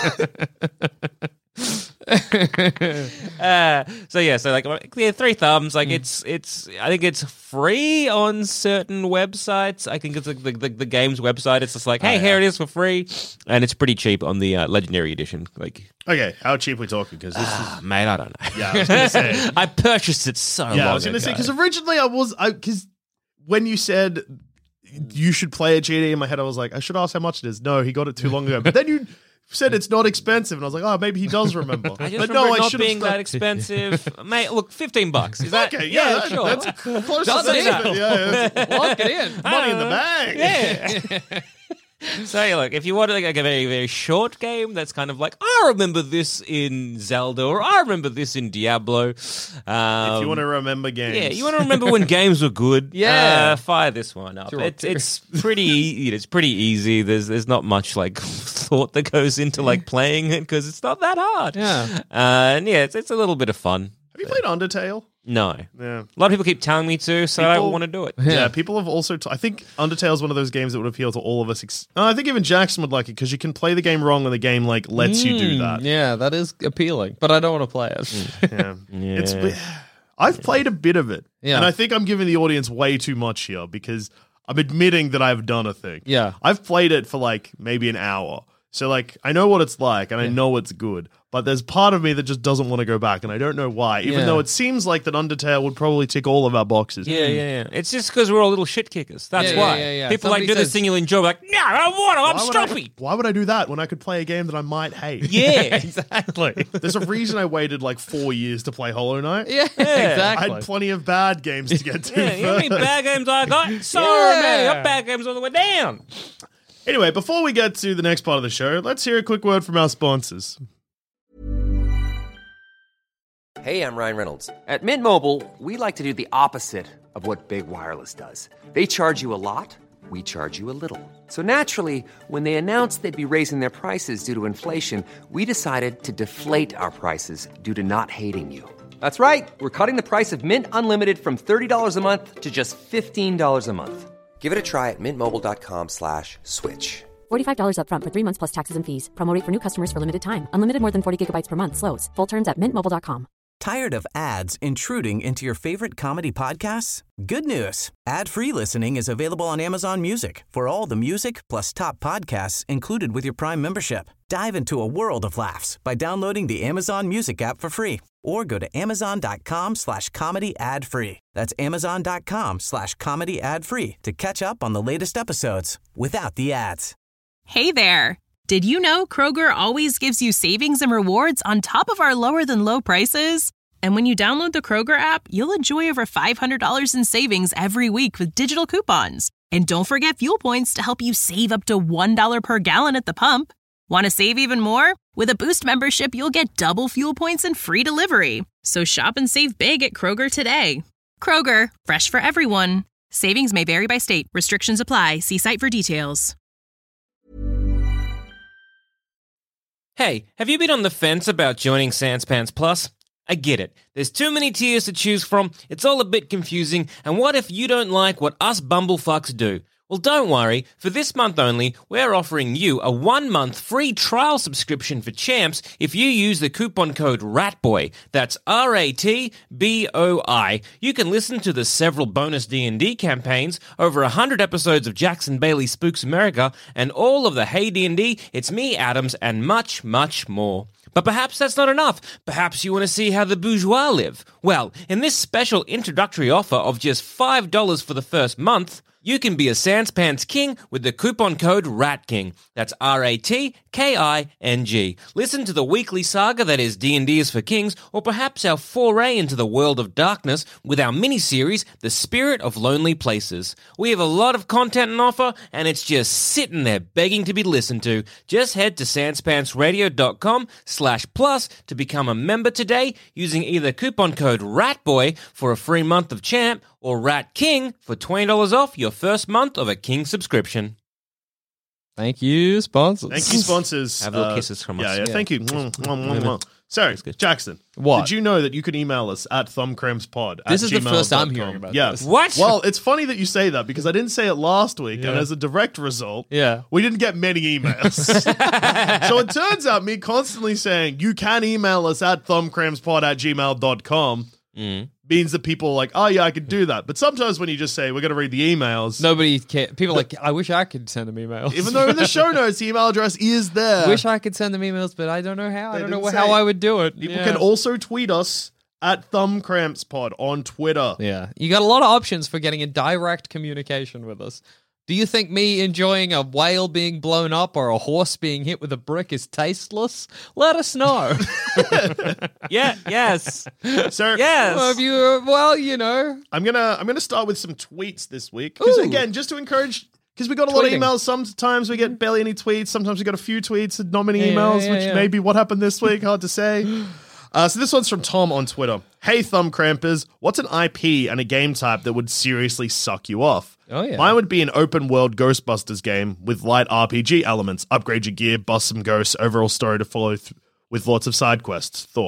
So like 3 thumbs. Like it's I think it's free on certain websites. I think it's like the game's website. It's just like, hey, here it is for free, and it's pretty cheap on the Legendary Edition. Like, Okay, how cheap are we talking? Because this is... mate, I don't know. Yeah, I was going to say... I purchased it so long Yeah, I was going to say, because originally because when you said you should play a GD in my head, I was like, I should ask how much it is. No, he got it too long ago. But then you said it's not expensive, and I was like, oh, maybe he does remember. I just but remember no, it I not should being have that expensive. Mate, look, $15. Is that Okay, sure. that's close Does to it? that. Yeah, that's Lock it in. money in the bag. Yeah. So yeah, look, if you want like a very, very short game that's kind of like, I remember this in Zelda, or I remember this in Diablo. If you want to remember games. Yeah, you want to remember when games were good. Yeah. Fire this one up. Sure. It's pretty. It's pretty easy. There's not much like thought that goes into like playing it because it's not that hard. Yeah. And yeah, it's a little bit of fun. Have you played Undertale? No. Yeah. A lot of people keep telling me to, so I don't want to do it. Yeah, people have also... I think Undertale is one of those games that would appeal to all of us. I think even Jackson would like it because you can play the game wrong when the game like lets you do that. Yeah, that is appealing, but I don't want to play it. Yeah. Yeah. I've played a bit of it. Yeah. And I think I'm giving the audience way too much here because I'm admitting that I've done a thing. Yeah. I've played it for like maybe an hour. So like I know what it's like and I know it's good. But there's part of me that just doesn't want to go back and I don't know why. Even though it seems like that Undertale would probably tick all of our boxes. Yeah. It's just because we're all little shit kickers. That's Yeah, why. yeah. People Somebody do this says- thing you'll enjoy. Like, no, I don't want to. I'm stuffy. Why would I do that when I could play a game that I might hate? Yeah. Exactly. There's a reason I waited like 4 years to play Hollow Knight. Yeah, I exactly. had plenty of bad games to get to Yeah, you know how many first. bad games I got? So Yeah. many. I got bad games all the way down. Anyway, before we get to the next part of the show, let's hear a quick word from our sponsors. Hey, I'm Ryan Reynolds. At Mint Mobile, we like to do the opposite of what Big Wireless does. They charge you a lot, we charge you a little. So naturally, when they announced they'd be raising their prices due to inflation, we decided to deflate our prices due to not hating you. That's right. We're cutting the price of Mint Unlimited from $30 a month to just $15 a month. Give it a try at mintmobile.com/switch. $45 upfront for 3 months plus taxes and fees. Promo rate for new customers for limited time. Unlimited more than 40 gigabytes per month. Slows full terms at mintmobile.com. Tired of ads intruding into your favorite comedy podcasts? Good news. Ad-free listening is available on Amazon Music for all the music plus top podcasts included with your Prime membership. Dive into a world of laughs by downloading the Amazon Music app for free or go to amazon.com/comedy ad-free. That's amazon.com/comedy ad-free to catch up on the latest episodes without the ads. Hey there! Did you know Kroger always gives you savings and rewards on top of our lower-than-low prices? And when you download the Kroger app, you'll enjoy over $500 in savings every week with digital coupons. And don't forget fuel points to help you save up to $1 per gallon at the pump. Want to save even more? With a Boost membership, you'll get double fuel points and free delivery. So shop and save big at Kroger today. Kroger, fresh for everyone. Savings may vary by state. Restrictions apply. See site for details. Hey, have you been on the fence about joining Sanspants Plus? I get it. There's too many tiers to choose from, it's all a bit confusing, and what if you don't like what us bumblefucks do? Well, don't worry. For this month only, we're offering you a 1-month free trial subscription for Champs if you use the coupon code RATBOY. That's RATBOI. You can listen to the several bonus D&D campaigns, over 100 episodes of Jackson Bailey Spooks America, and all of the Hey D&D, It's Me, Adams, and much, much more. But perhaps that's not enough. Perhaps you want to see how the bourgeois live. Well, in this special introductory offer of just $5 for the first month, you can be a Sanspants King with the coupon code RATKING. That's RATKING. Listen to the weekly saga that is D&D is for Kings, or perhaps our foray into the world of darkness with our mini-series, The Spirit of Lonely Places. We have a lot of content on offer, and it's just sitting there begging to be listened to. Just head to sanspantsradio.com/plus to become a member today using either coupon code RATBOY for a free month of Champ or Rat King for $20 off your first month of a King subscription. Thank you, sponsors. Thank you, sponsors. Have little kisses from us. Yeah, Yeah. thank you. So, Jackson, What? did you know that you can email us at thumbcrampspod? This is the first I'm hearing about Yes. this. What? Well, it's funny that you say that because I didn't say it last week, and as a direct result, we didn't get many emails. So it turns out me constantly saying, you can email us at thumbcrampspod@gmail.com means that people are like, oh yeah, I could do that. But sometimes when you just say, we're going to read the emails, Nobody cares. People are like, I wish I could send them emails. even though in the show notes, the email address is there. wish I could send them emails, but I don't know how. I don't know didn't how say. I would do it. People Yeah. can also tweet us at thumbcrampspod on Twitter. Yeah, you got a lot of options for getting in direct communication with us. Do you think me enjoying a whale being blown up or a horse being hit with a brick is tasteless? Let us know. Yeah, yes. So Yes. Well, if you, well, you know. I'm gonna start with some tweets this week because Ooh. again, just to encourage. Because we got a lot of Tweeting. emails. Sometimes we get barely any tweets. Sometimes we got a few tweets and not many Yeah, emails, yeah, which yeah. may be what happened this week. Hard to say. So this one's from Tom on Twitter. Hey, Thumb Crampers, what's an IP and a game type that would seriously suck you off? Oh, yeah. Mine would be an open world Ghostbusters game with light RPG elements. Upgrade your gear, bust some ghosts, overall story to follow with lots of side quests. Thoughts?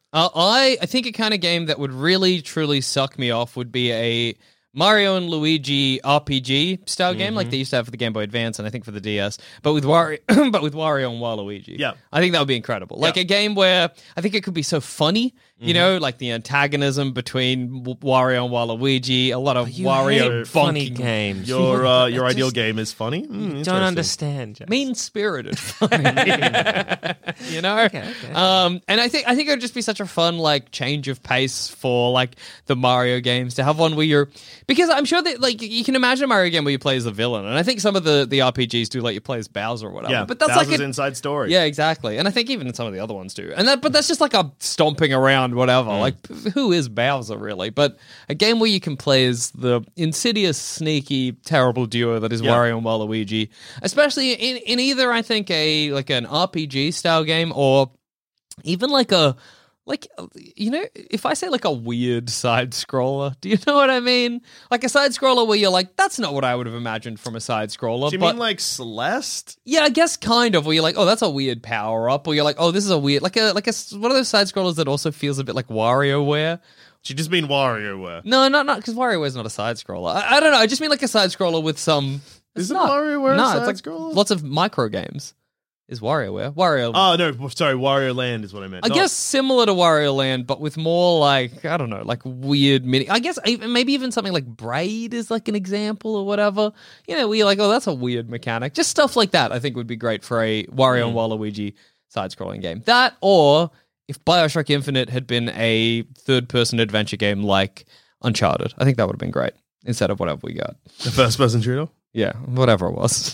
I think a kind of game that would really, truly suck me off would be a Mario and Luigi RPG style game like they used to have for the Game Boy Advance and I think for the DS, but with Wario and Waluigi. Yeah. I think that would be incredible. Like a game where I think it could be so funny, you know, like the antagonism between Wario and Waluigi, a lot of Wario funny bonking games. Your ideal game is funny? Don't understand. Jack. mean-spirited funny. You know? Okay. And I think it would just be such a fun like change of pace for like the Mario games to have one where you're, because I'm sure that like you can imagine a Mario game where you play as a villain, and I think some of the RPGs do let you play as Bowser or whatever. Yeah, but that's Bowser's like inside story. Yeah, exactly. And I think even some of the other ones do. But that's just like a stomping around whatever. Like who is Bowser really? But a game where you can play as the insidious, sneaky, terrible duo that is Wario and Waluigi, especially in either I think an RPG style game or even like a you know, if I say like a weird side scroller, do you know what I mean? Like a side scroller where you're like, that's not what I would have imagined from a side scroller. Do you mean like Celeste? Yeah, I guess kind of. Where you're like, oh, that's a weird power up, or you're like, oh, this is a weird one of those side scrollers that also feels a bit like WarioWare. Do you just mean WarioWare? No, not because WarioWare's not a side scroller. I don't know. I just mean like a side scroller with some. Is it WarioWare No, a it's like side-scroller? lots of micro games. Is WarioWare Oh no, sorry, Wario Land is what I meant. I guess similar to Wario Land, but with more like, I don't know, like weird mini. I guess maybe even something like Braid is like an example or whatever. You know, where you're like, oh, that's a weird mechanic. Just stuff like that I think would be great for a Wario and Waluigi side-scrolling game. That, or if Bioshock Infinite had been a third-person adventure game like Uncharted, I think that would have been great instead of whatever we got. The first-person shooter? Yeah, whatever it was.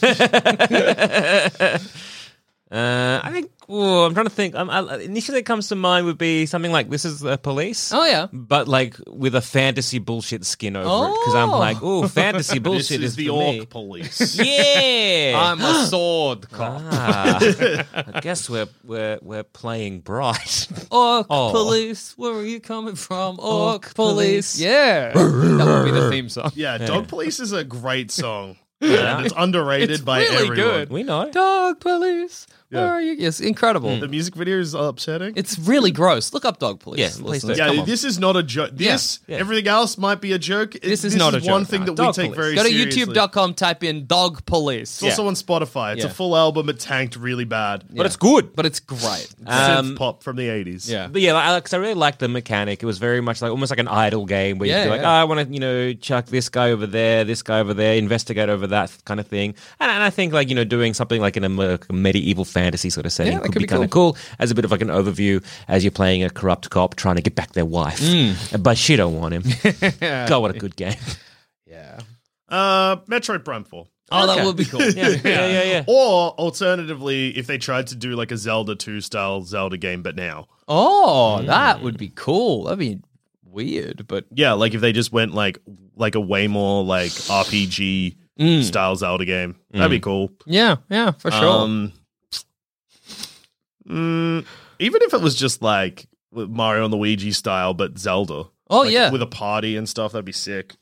I think. I'm trying to think. Initially, it comes to mind would be something like This Is the Police. Oh yeah, but like with a fantasy bullshit skin over it, because I'm like, oh, fantasy bullshit This is the for Orc me. Police. Yeah, I'm a sword cop. I guess we're playing bright. Orc Oh. police, where are you coming from? Orc police. Yeah, that would be the theme song. Yeah, Dog Police is a great song. And it's underrated It's by really everyone. good. We know. Dog police, where Yeah. are you? Yes, incredible. The music video is upsetting. It's really gross. Look up Dog Police. Yeah, please listeners. do. Yeah, Come on. this is not a joke. This, Yeah. everything else might be a joke. This is not a one joke. thing No. that we Dog take Police. very Go to seriously. youtube.com, type in Dog Police. It's also on Spotify. It's Yeah. a full album. It tanked really bad. But it's good. But it's great. Synth pop from the 80s. Yeah. But yeah, because I really liked the mechanic. It was very much like almost like an idle game where Yeah, you do like, yeah. oh, I want to, chuck this guy over there, investigate over that kind of thing. And I think like, doing something like in a medieval fantasy sort of setting Yeah, that could could be be kind of cool as a bit of like an overview as you're playing a corrupt cop trying to get back their wife. But she don't want him. God, what a good game. Yeah. Metroid Prime 4. Oh, that would be cool. Yeah. Or alternatively, if they tried to do like a Zelda 2 style Zelda game, but now. Oh, that would be cool. That'd be weird, but Yeah, like if they just went like a way more like RPG style Zelda game. That'd be cool. yeah, for sure. Even if it was just like with Mario and Luigi style, but Zelda. Oh, Like, yeah. with a party and stuff, that'd be sick.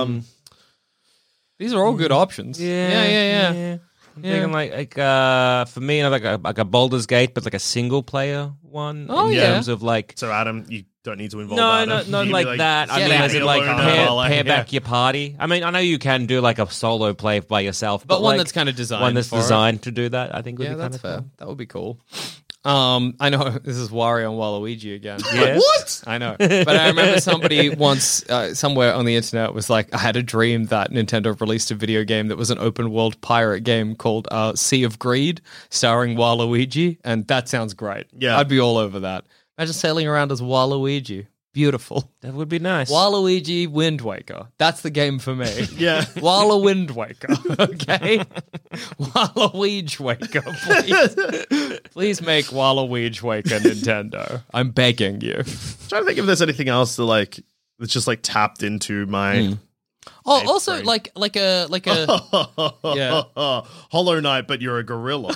These are all good options. Yeah. I'm thinking like for me, like a Baldur's Gate, but like a single player one. Oh, in yeah. terms of like. So Adam, you don't need to involve No, Adam. not You can like be that. I yeah, mean, leave as me in like alone pair while back your party. I mean, I know you can do like a solo play by yourself, But one like, that's kind of designed one that's for it. designed to do that. I think would Yeah, be kind that's of fair. fun. That would be cool. I know this is Wario and Waluigi again. Yes. What? I know. But I remember somebody once, somewhere on the internet, was like, I had a dream that Nintendo released a video game that was an open world pirate game called Sea of Greed, starring Waluigi, and that sounds great. Yeah. I'd be all over that. Imagine sailing around as Waluigi. Beautiful. That would be nice. Waluigi Wind Waker. That's the game for me. Yeah. Walla Wind Waker, okay? Waluigi Waker, please. Please make Waluigi Waker, Nintendo. I'm begging you. trying to think if there's anything else that like that's just like tapped into my Oh, also brain. like a Yeah. Hollow Knight, but you're a gorilla.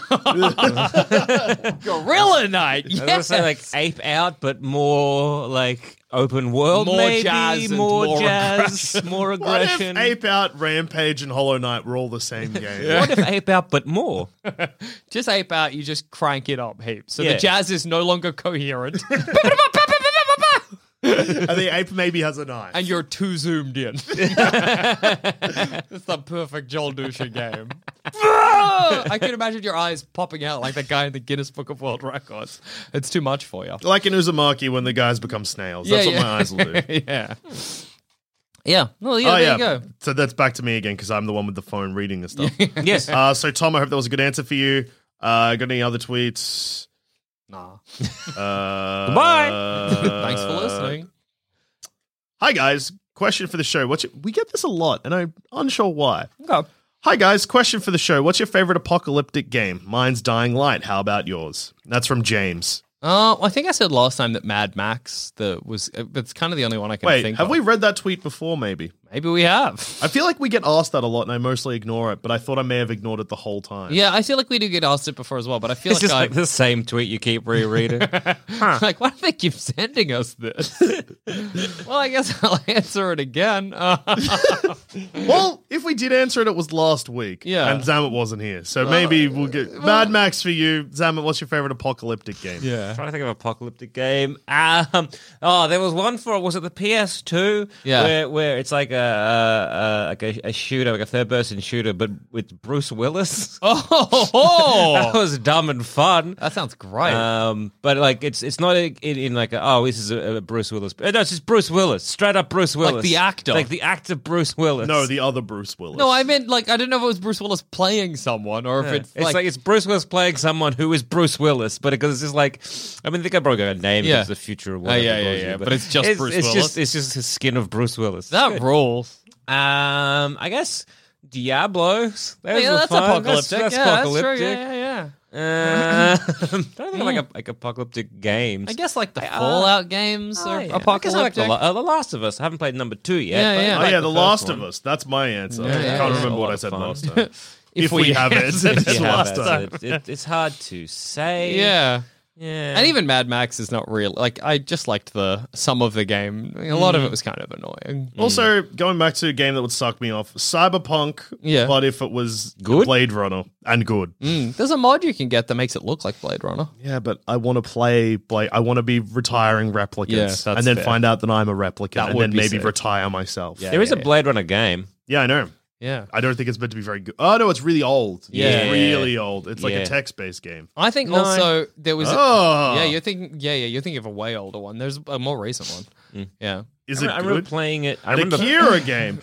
Gorilla Night. I was gonna say like Ape Out, but more like open world, More maybe jazz and more more jazz, more What if aggression. Ape Out, Rampage, and Hollow Knight were all the same game? What if Ape Out, but more? Just Ape Out, you just crank it up heaps. So Yeah. the jazz is no longer coherent. And the ape maybe has a knife. And you're too zoomed in. It's the perfect Joel Dusha game. I can imagine your eyes popping out like that guy in the Guinness Book of World Records. It's too much for you. Like in Uzumaki when the guys become snails. That's what my eyes will do. Yeah. Yeah. Well, yeah, there you go. So that's back to me again because I'm the one with the phone reading this stuff. Yes. So, Tom, I hope that was a good answer for you. Got any other tweets? Nah. Goodbye. Thanks for listening. Hi, guys. Question for the show. We get this a lot, and I'm unsure why. Okay. Hi, guys. Question for the show. What's your favorite apocalyptic game? Mine's Dying Light. How about yours? That's from James. I think I said last time that Mad Max that's kind of the only one I can think of. Have we read that tweet before, maybe? Maybe we have. I feel like we get asked that a lot, and I mostly ignore it, but I thought I may have ignored it the whole time. Yeah, I feel like we do get asked it before as well, but I feel It's just like the same tweet you keep rereading. Like, why do they keep sending us this? Well, I guess I'll answer it again. Well, if we did answer it, it was last week. Yeah. And Zamet wasn't here. So maybe we'll get Mad Max for you. Zamet, what's your favorite apocalyptic game? Yeah. Trying to think of an apocalyptic game. There was one was it the PS2? Yeah. Where it's like a shooter, like a third-person shooter, but with Bruce Willis. That was dumb and fun. That sounds great. But like it's not in like this is a Bruce Willis. No, it's just Bruce Willis, straight up Bruce Willis, Like the actor. like the actor Bruce Willis. No, the other Bruce Willis. No, I meant like I didn't know if it was Bruce Willis playing someone or if It's like it's Bruce Willis playing someone who is Bruce Willis, but because it's just like I think I probably got a name because the future or whatever. yeah. But it's just Bruce Willis. It's just his skin of Bruce Willis. That rules. I guess Diablos. That's apocalyptic. That's apocalyptic. apocalyptic. Yeah. Don't think of like apocalyptic games. I guess like the Fallout games are I guess I apocalyptic. like the Last of Us. I haven't played number 2 yet. Yeah, but yeah. I Oh, like yeah, The first Last one. of Us. That's my answer. Yeah, I yeah, can't it's a remember lot what I of said fun. last time. If we have it, answered it's it last Yeah, time. it's hard to say. Yeah. Yeah. And even Mad Max is not real. Like, I just liked some of the game. A lot of it was kind of annoying. Also, going back to a game that would suck me off, Cyberpunk, Yeah. but if it was Good? Blade Runner and good. There's a mod you can get that makes it look like Blade Runner. Yeah, but I want to play Blade. I want to be retiring replicants Yeah, that's and then fair. find out that I'm a replicant That and would then be maybe sick. retire myself. Yeah. There is a Blade Runner game. Yeah, I know. Yeah. I don't think it's meant to be very good. Oh, no, it's really old. Yeah. It's really old. It's like Yeah. a text-based game. I think also there was. Oh. Yeah, you're thinking of a way older one. There's a more recent one. Yeah. Is I it remember good? playing it. I The remember Kira game.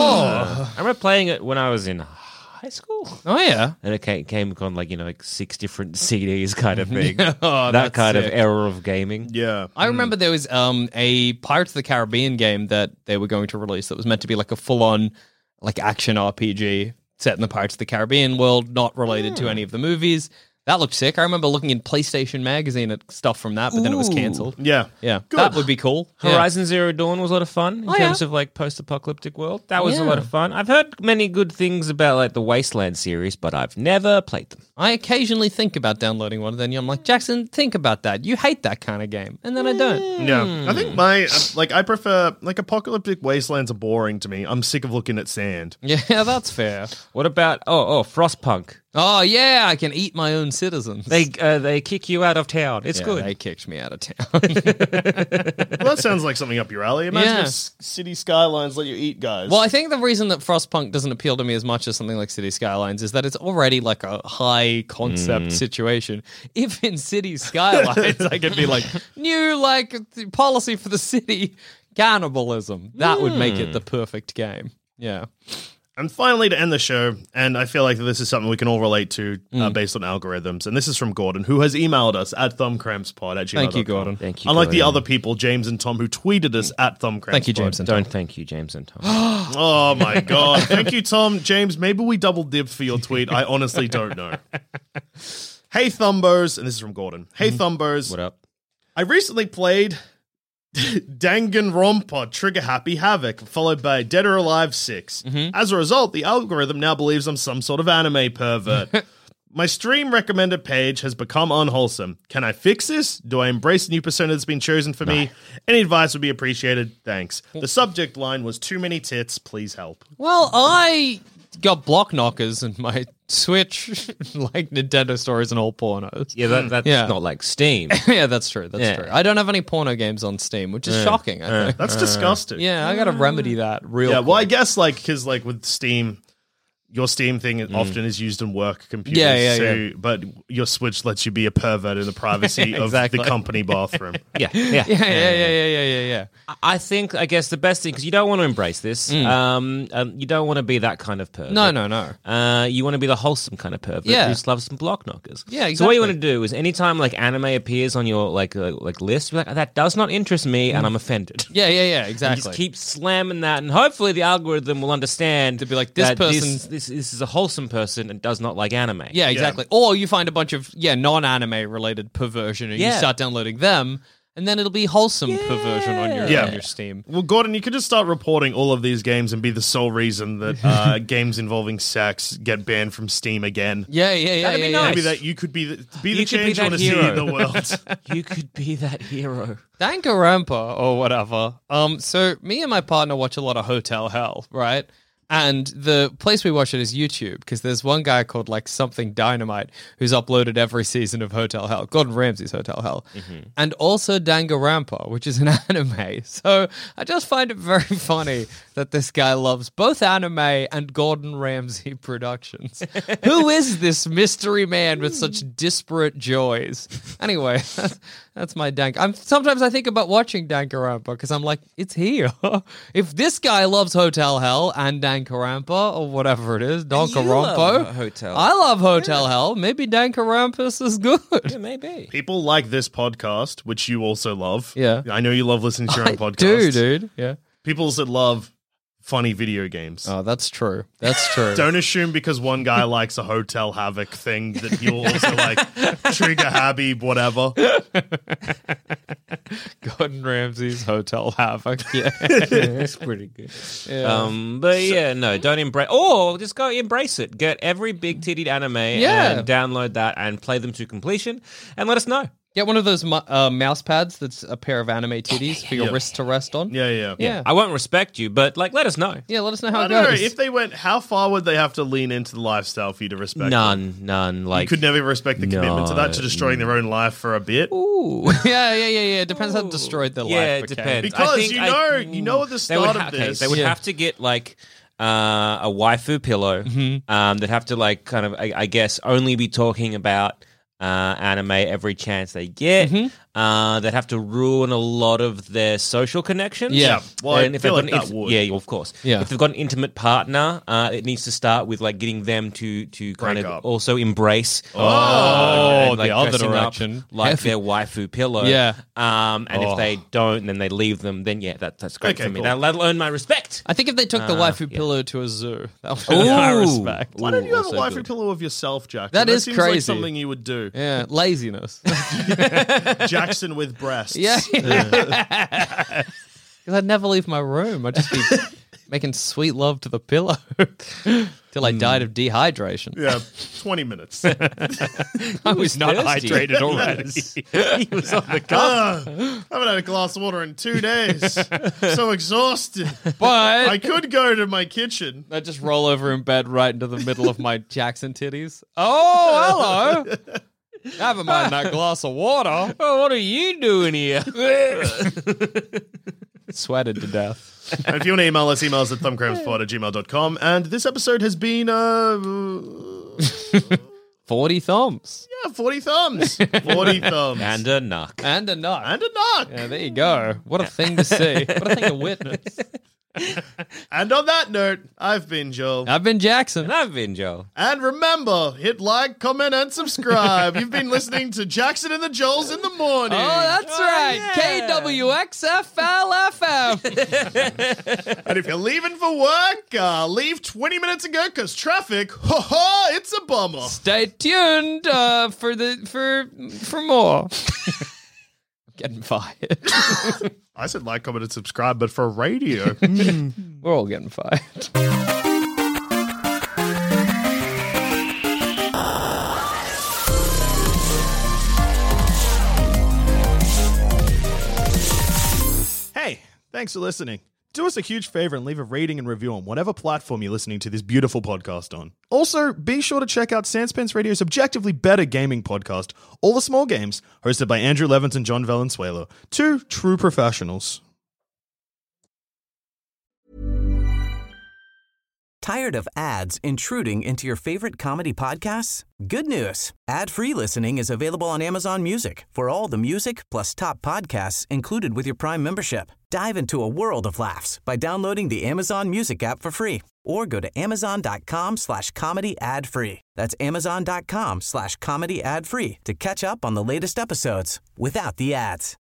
I remember playing it when I was in high school. Oh, yeah. And it came on like 6 different CDs kind of thing. Oh, that that's kind of sick. era of gaming. Yeah. I remember there was a Pirates of the Caribbean game that they were going to release that was meant to be like a full-on like action RPG set in the Pirates of the Caribbean world, not related to any of the movies. That looked sick. I remember looking in PlayStation Magazine at stuff from that, but then it was cancelled. Yeah. Yeah, Good. that would be cool. Yeah. Horizon Zero Dawn was a lot of fun in terms of like post-apocalyptic world. That was a lot of fun. I've heard many good things about like the Wasteland series, but I've never played them. I occasionally think about downloading one, and then I'm like, Jackson, think about that. You hate that kind of game, and then I don't. Yeah. I think I prefer, like, apocalyptic wastelands are boring to me. I'm sick of looking at sand. Yeah, that's fair. What about Frostpunk? Oh yeah, I can eat my own citizens. They kick you out of town. It's good. They kicked me out of town. Well, that sounds like something up your alley. Imagine Yeah. if City Skylines let you eat guys. Well, I think the reason that Frostpunk doesn't appeal to me as much as something like City Skylines is that it's already like a high concept situation. If in City Skylines I could be like, new like policy for the city, cannibalism, that would make it the perfect game. Yeah. And finally, to end the show, and I feel like this is something we can all relate to based on algorithms, and this is from Gordon, who has emailed us at thumbcrampspod@gmail.com. Thank you, Gordon. Thank you. Unlike the Gordon. other people, James and Tom, who tweeted us at thumbcrampspod. Thank you, James and Tom. Don't thank you, James and Tom. Oh, my God. Thank you, Tom. James, maybe we double dip for your tweet. I honestly don't know. Hey, Thumbos, and this is from Gordon. Hey, Thumbos. What up? I recently played Danganronpa Trigger Happy Havoc, followed by Dead or Alive 6. As a result, the algorithm now believes I'm some sort of anime pervert. My stream recommended page has become unwholesome. Can I fix this? Do I embrace the new persona that's been chosen for me? Any advice would be appreciated. Thanks. The subject line was too many tits. Please help. Well, I got block knockers and my Switch, like Nintendo stories and all pornos. Yeah, that's not like Steam. Yeah, that's true. That's true. I don't have any porno games on Steam, which is shocking, I think. That's disgusting. Yeah, I gotta remedy that real quick. Well, I guess, like, because, like, with Steam, your Steam thing often is used in work computers. Yeah. But your Switch lets you be a pervert in the privacy of the company bathroom. Yeah. I guess the best thing, because you don't want to embrace this. You don't want to be that kind of pervert. No. You want to be the wholesome kind of pervert who just loves some block knockers. Yeah, exactly. So what you want to do is anytime like anime appears on your like list, you're like, that does not interest me and I'm offended. Yeah, exactly. And just keep slamming that, and hopefully the algorithm will understand to be like, this person... This is a wholesome person and does not like anime. Yeah, exactly. Yeah. Or you find a bunch of non-anime related perversion and you start downloading them, and then it'll be wholesome perversion on your Steam. Well, Gordon, you could just start reporting all of these games and be the sole reason that games involving sex get banned from Steam again. Yeah. That'd be nice. Maybe that you could be the change you want to see in the world. You could be that hero. Danganronpa or whatever. So me and my partner watch a lot of Hotel Hell, right? And the place we watch it is YouTube, because there's one guy called like Something Dynamite who's uploaded every season of Hotel Hell, Gordon Ramsay's Hotel Hell, and also Danganronpa, which is an anime. So I just find it very funny that this guy loves both anime and Gordon Ramsay productions. Who is this mystery man with such disparate joys? Anyway, that's my sometimes I think about watching Danganronpa because I'm like, it's here. If this guy loves Hotel Hell and Danganronpa or whatever it is, Danganronpa, Hotel. I love Hotel Hell. Maybe Danganronpa is good. Yeah, maybe. People like this podcast, which you also love. Yeah. I know you love listening to your own podcast. I do, dude. Yeah. People that love funny video games. Oh, that's true. That's true. Don't assume because one guy likes a Hotel Havoc thing that he'll also like Trigger Happy, whatever. Gordon Ramsay's Hotel Havoc. Yeah. That's pretty good. Yeah. But yeah, no, don't embrace. Or just go embrace it. Get every big tittied anime and download that and play them to completion and let us know. Get one of those mouse pads that's a pair of anime titties for your wrists to rest on. Yeah. I won't respect you, but like, let us know. Yeah, let us know how I it don't goes. know, if they went, how far would they have to lean into the lifestyle for you to respect them? None. Like, you could never respect the commitment to that, to destroying their own life for a bit. Ooh. Yeah. It depends how destroyed their life. Yeah, it depends. Because you know at the start of this, they would have to get like a waifu pillow. They'd have to like kind of, I guess, only be talking about anime every chance they get. They'd have to ruin a lot of their social connections. Yeah, well, and I feel like that would. would. Yeah, of course. Yeah. If they've got an intimate partner, it needs to start with like getting them to kind of up. also embrace. The like, other dressing up direction, like their waifu pillow. Yeah. And if they don't, and then they leave them, then that's great for me. Cool. That'll earn my respect. I think if they took the waifu pillow to a zoo, that would earn my respect. Why don't you have a also waifu good. pillow of yourself, Jack? That is seems crazy. like something you would do. Yeah, laziness. Jackson with breasts. Yeah. Because I'd never leave my room. I'd just be making sweet love to the pillow till I died of dehydration. Yeah, 20 minutes. I was not thirsty. hydrated already. He was on the cusp. I haven't had a glass of water in 2 days. So exhausted. But I could go to my kitchen. I just roll over in bed right into the middle of my Jackson titties. Oh, hello. Never mind that glass of water. Oh, what are you doing here? Sweated to death. And if you want to email us, emails at thumbcrampspod@gmail.com. And this episode has been 40 thumbs. Yeah, 40 thumbs. 40 thumbs. And a knock. And a nut. And a knock. Yeah, there you go. What a thing to see. What a thing to witness. And on that note, I've been Joel. I've been Jackson. And I've been Joel. And remember, hit like, comment, and subscribe. You've been listening to Jackson and the Joels in the morning. Oh, that's right. yeah. KWXFLFM. And if you're leaving for work, leave 20 minutes ago because traffic, it's a bummer. Stay tuned for more. I'm getting fired. I said like, comment, and subscribe, but for radio. We're all getting fired. Hey, thanks for listening. do us a huge favor and leave a rating and review on whatever platform you're listening to this beautiful podcast on. Also, be sure to check out Sanspants Radio's objectively better gaming podcast, All the Small Games, hosted by Andrew Levins and John Valenzuela, two true professionals. Tired of ads intruding into your favorite comedy podcasts? Good news. Ad-free listening is available on Amazon Music for all the music plus top podcasts included with your Prime membership. Dive into a world of laughs by downloading the Amazon Music app for free or go to amazon.com/comedy ad-free. That's amazon.com/comedy ad-free to catch up on the latest episodes without the ads.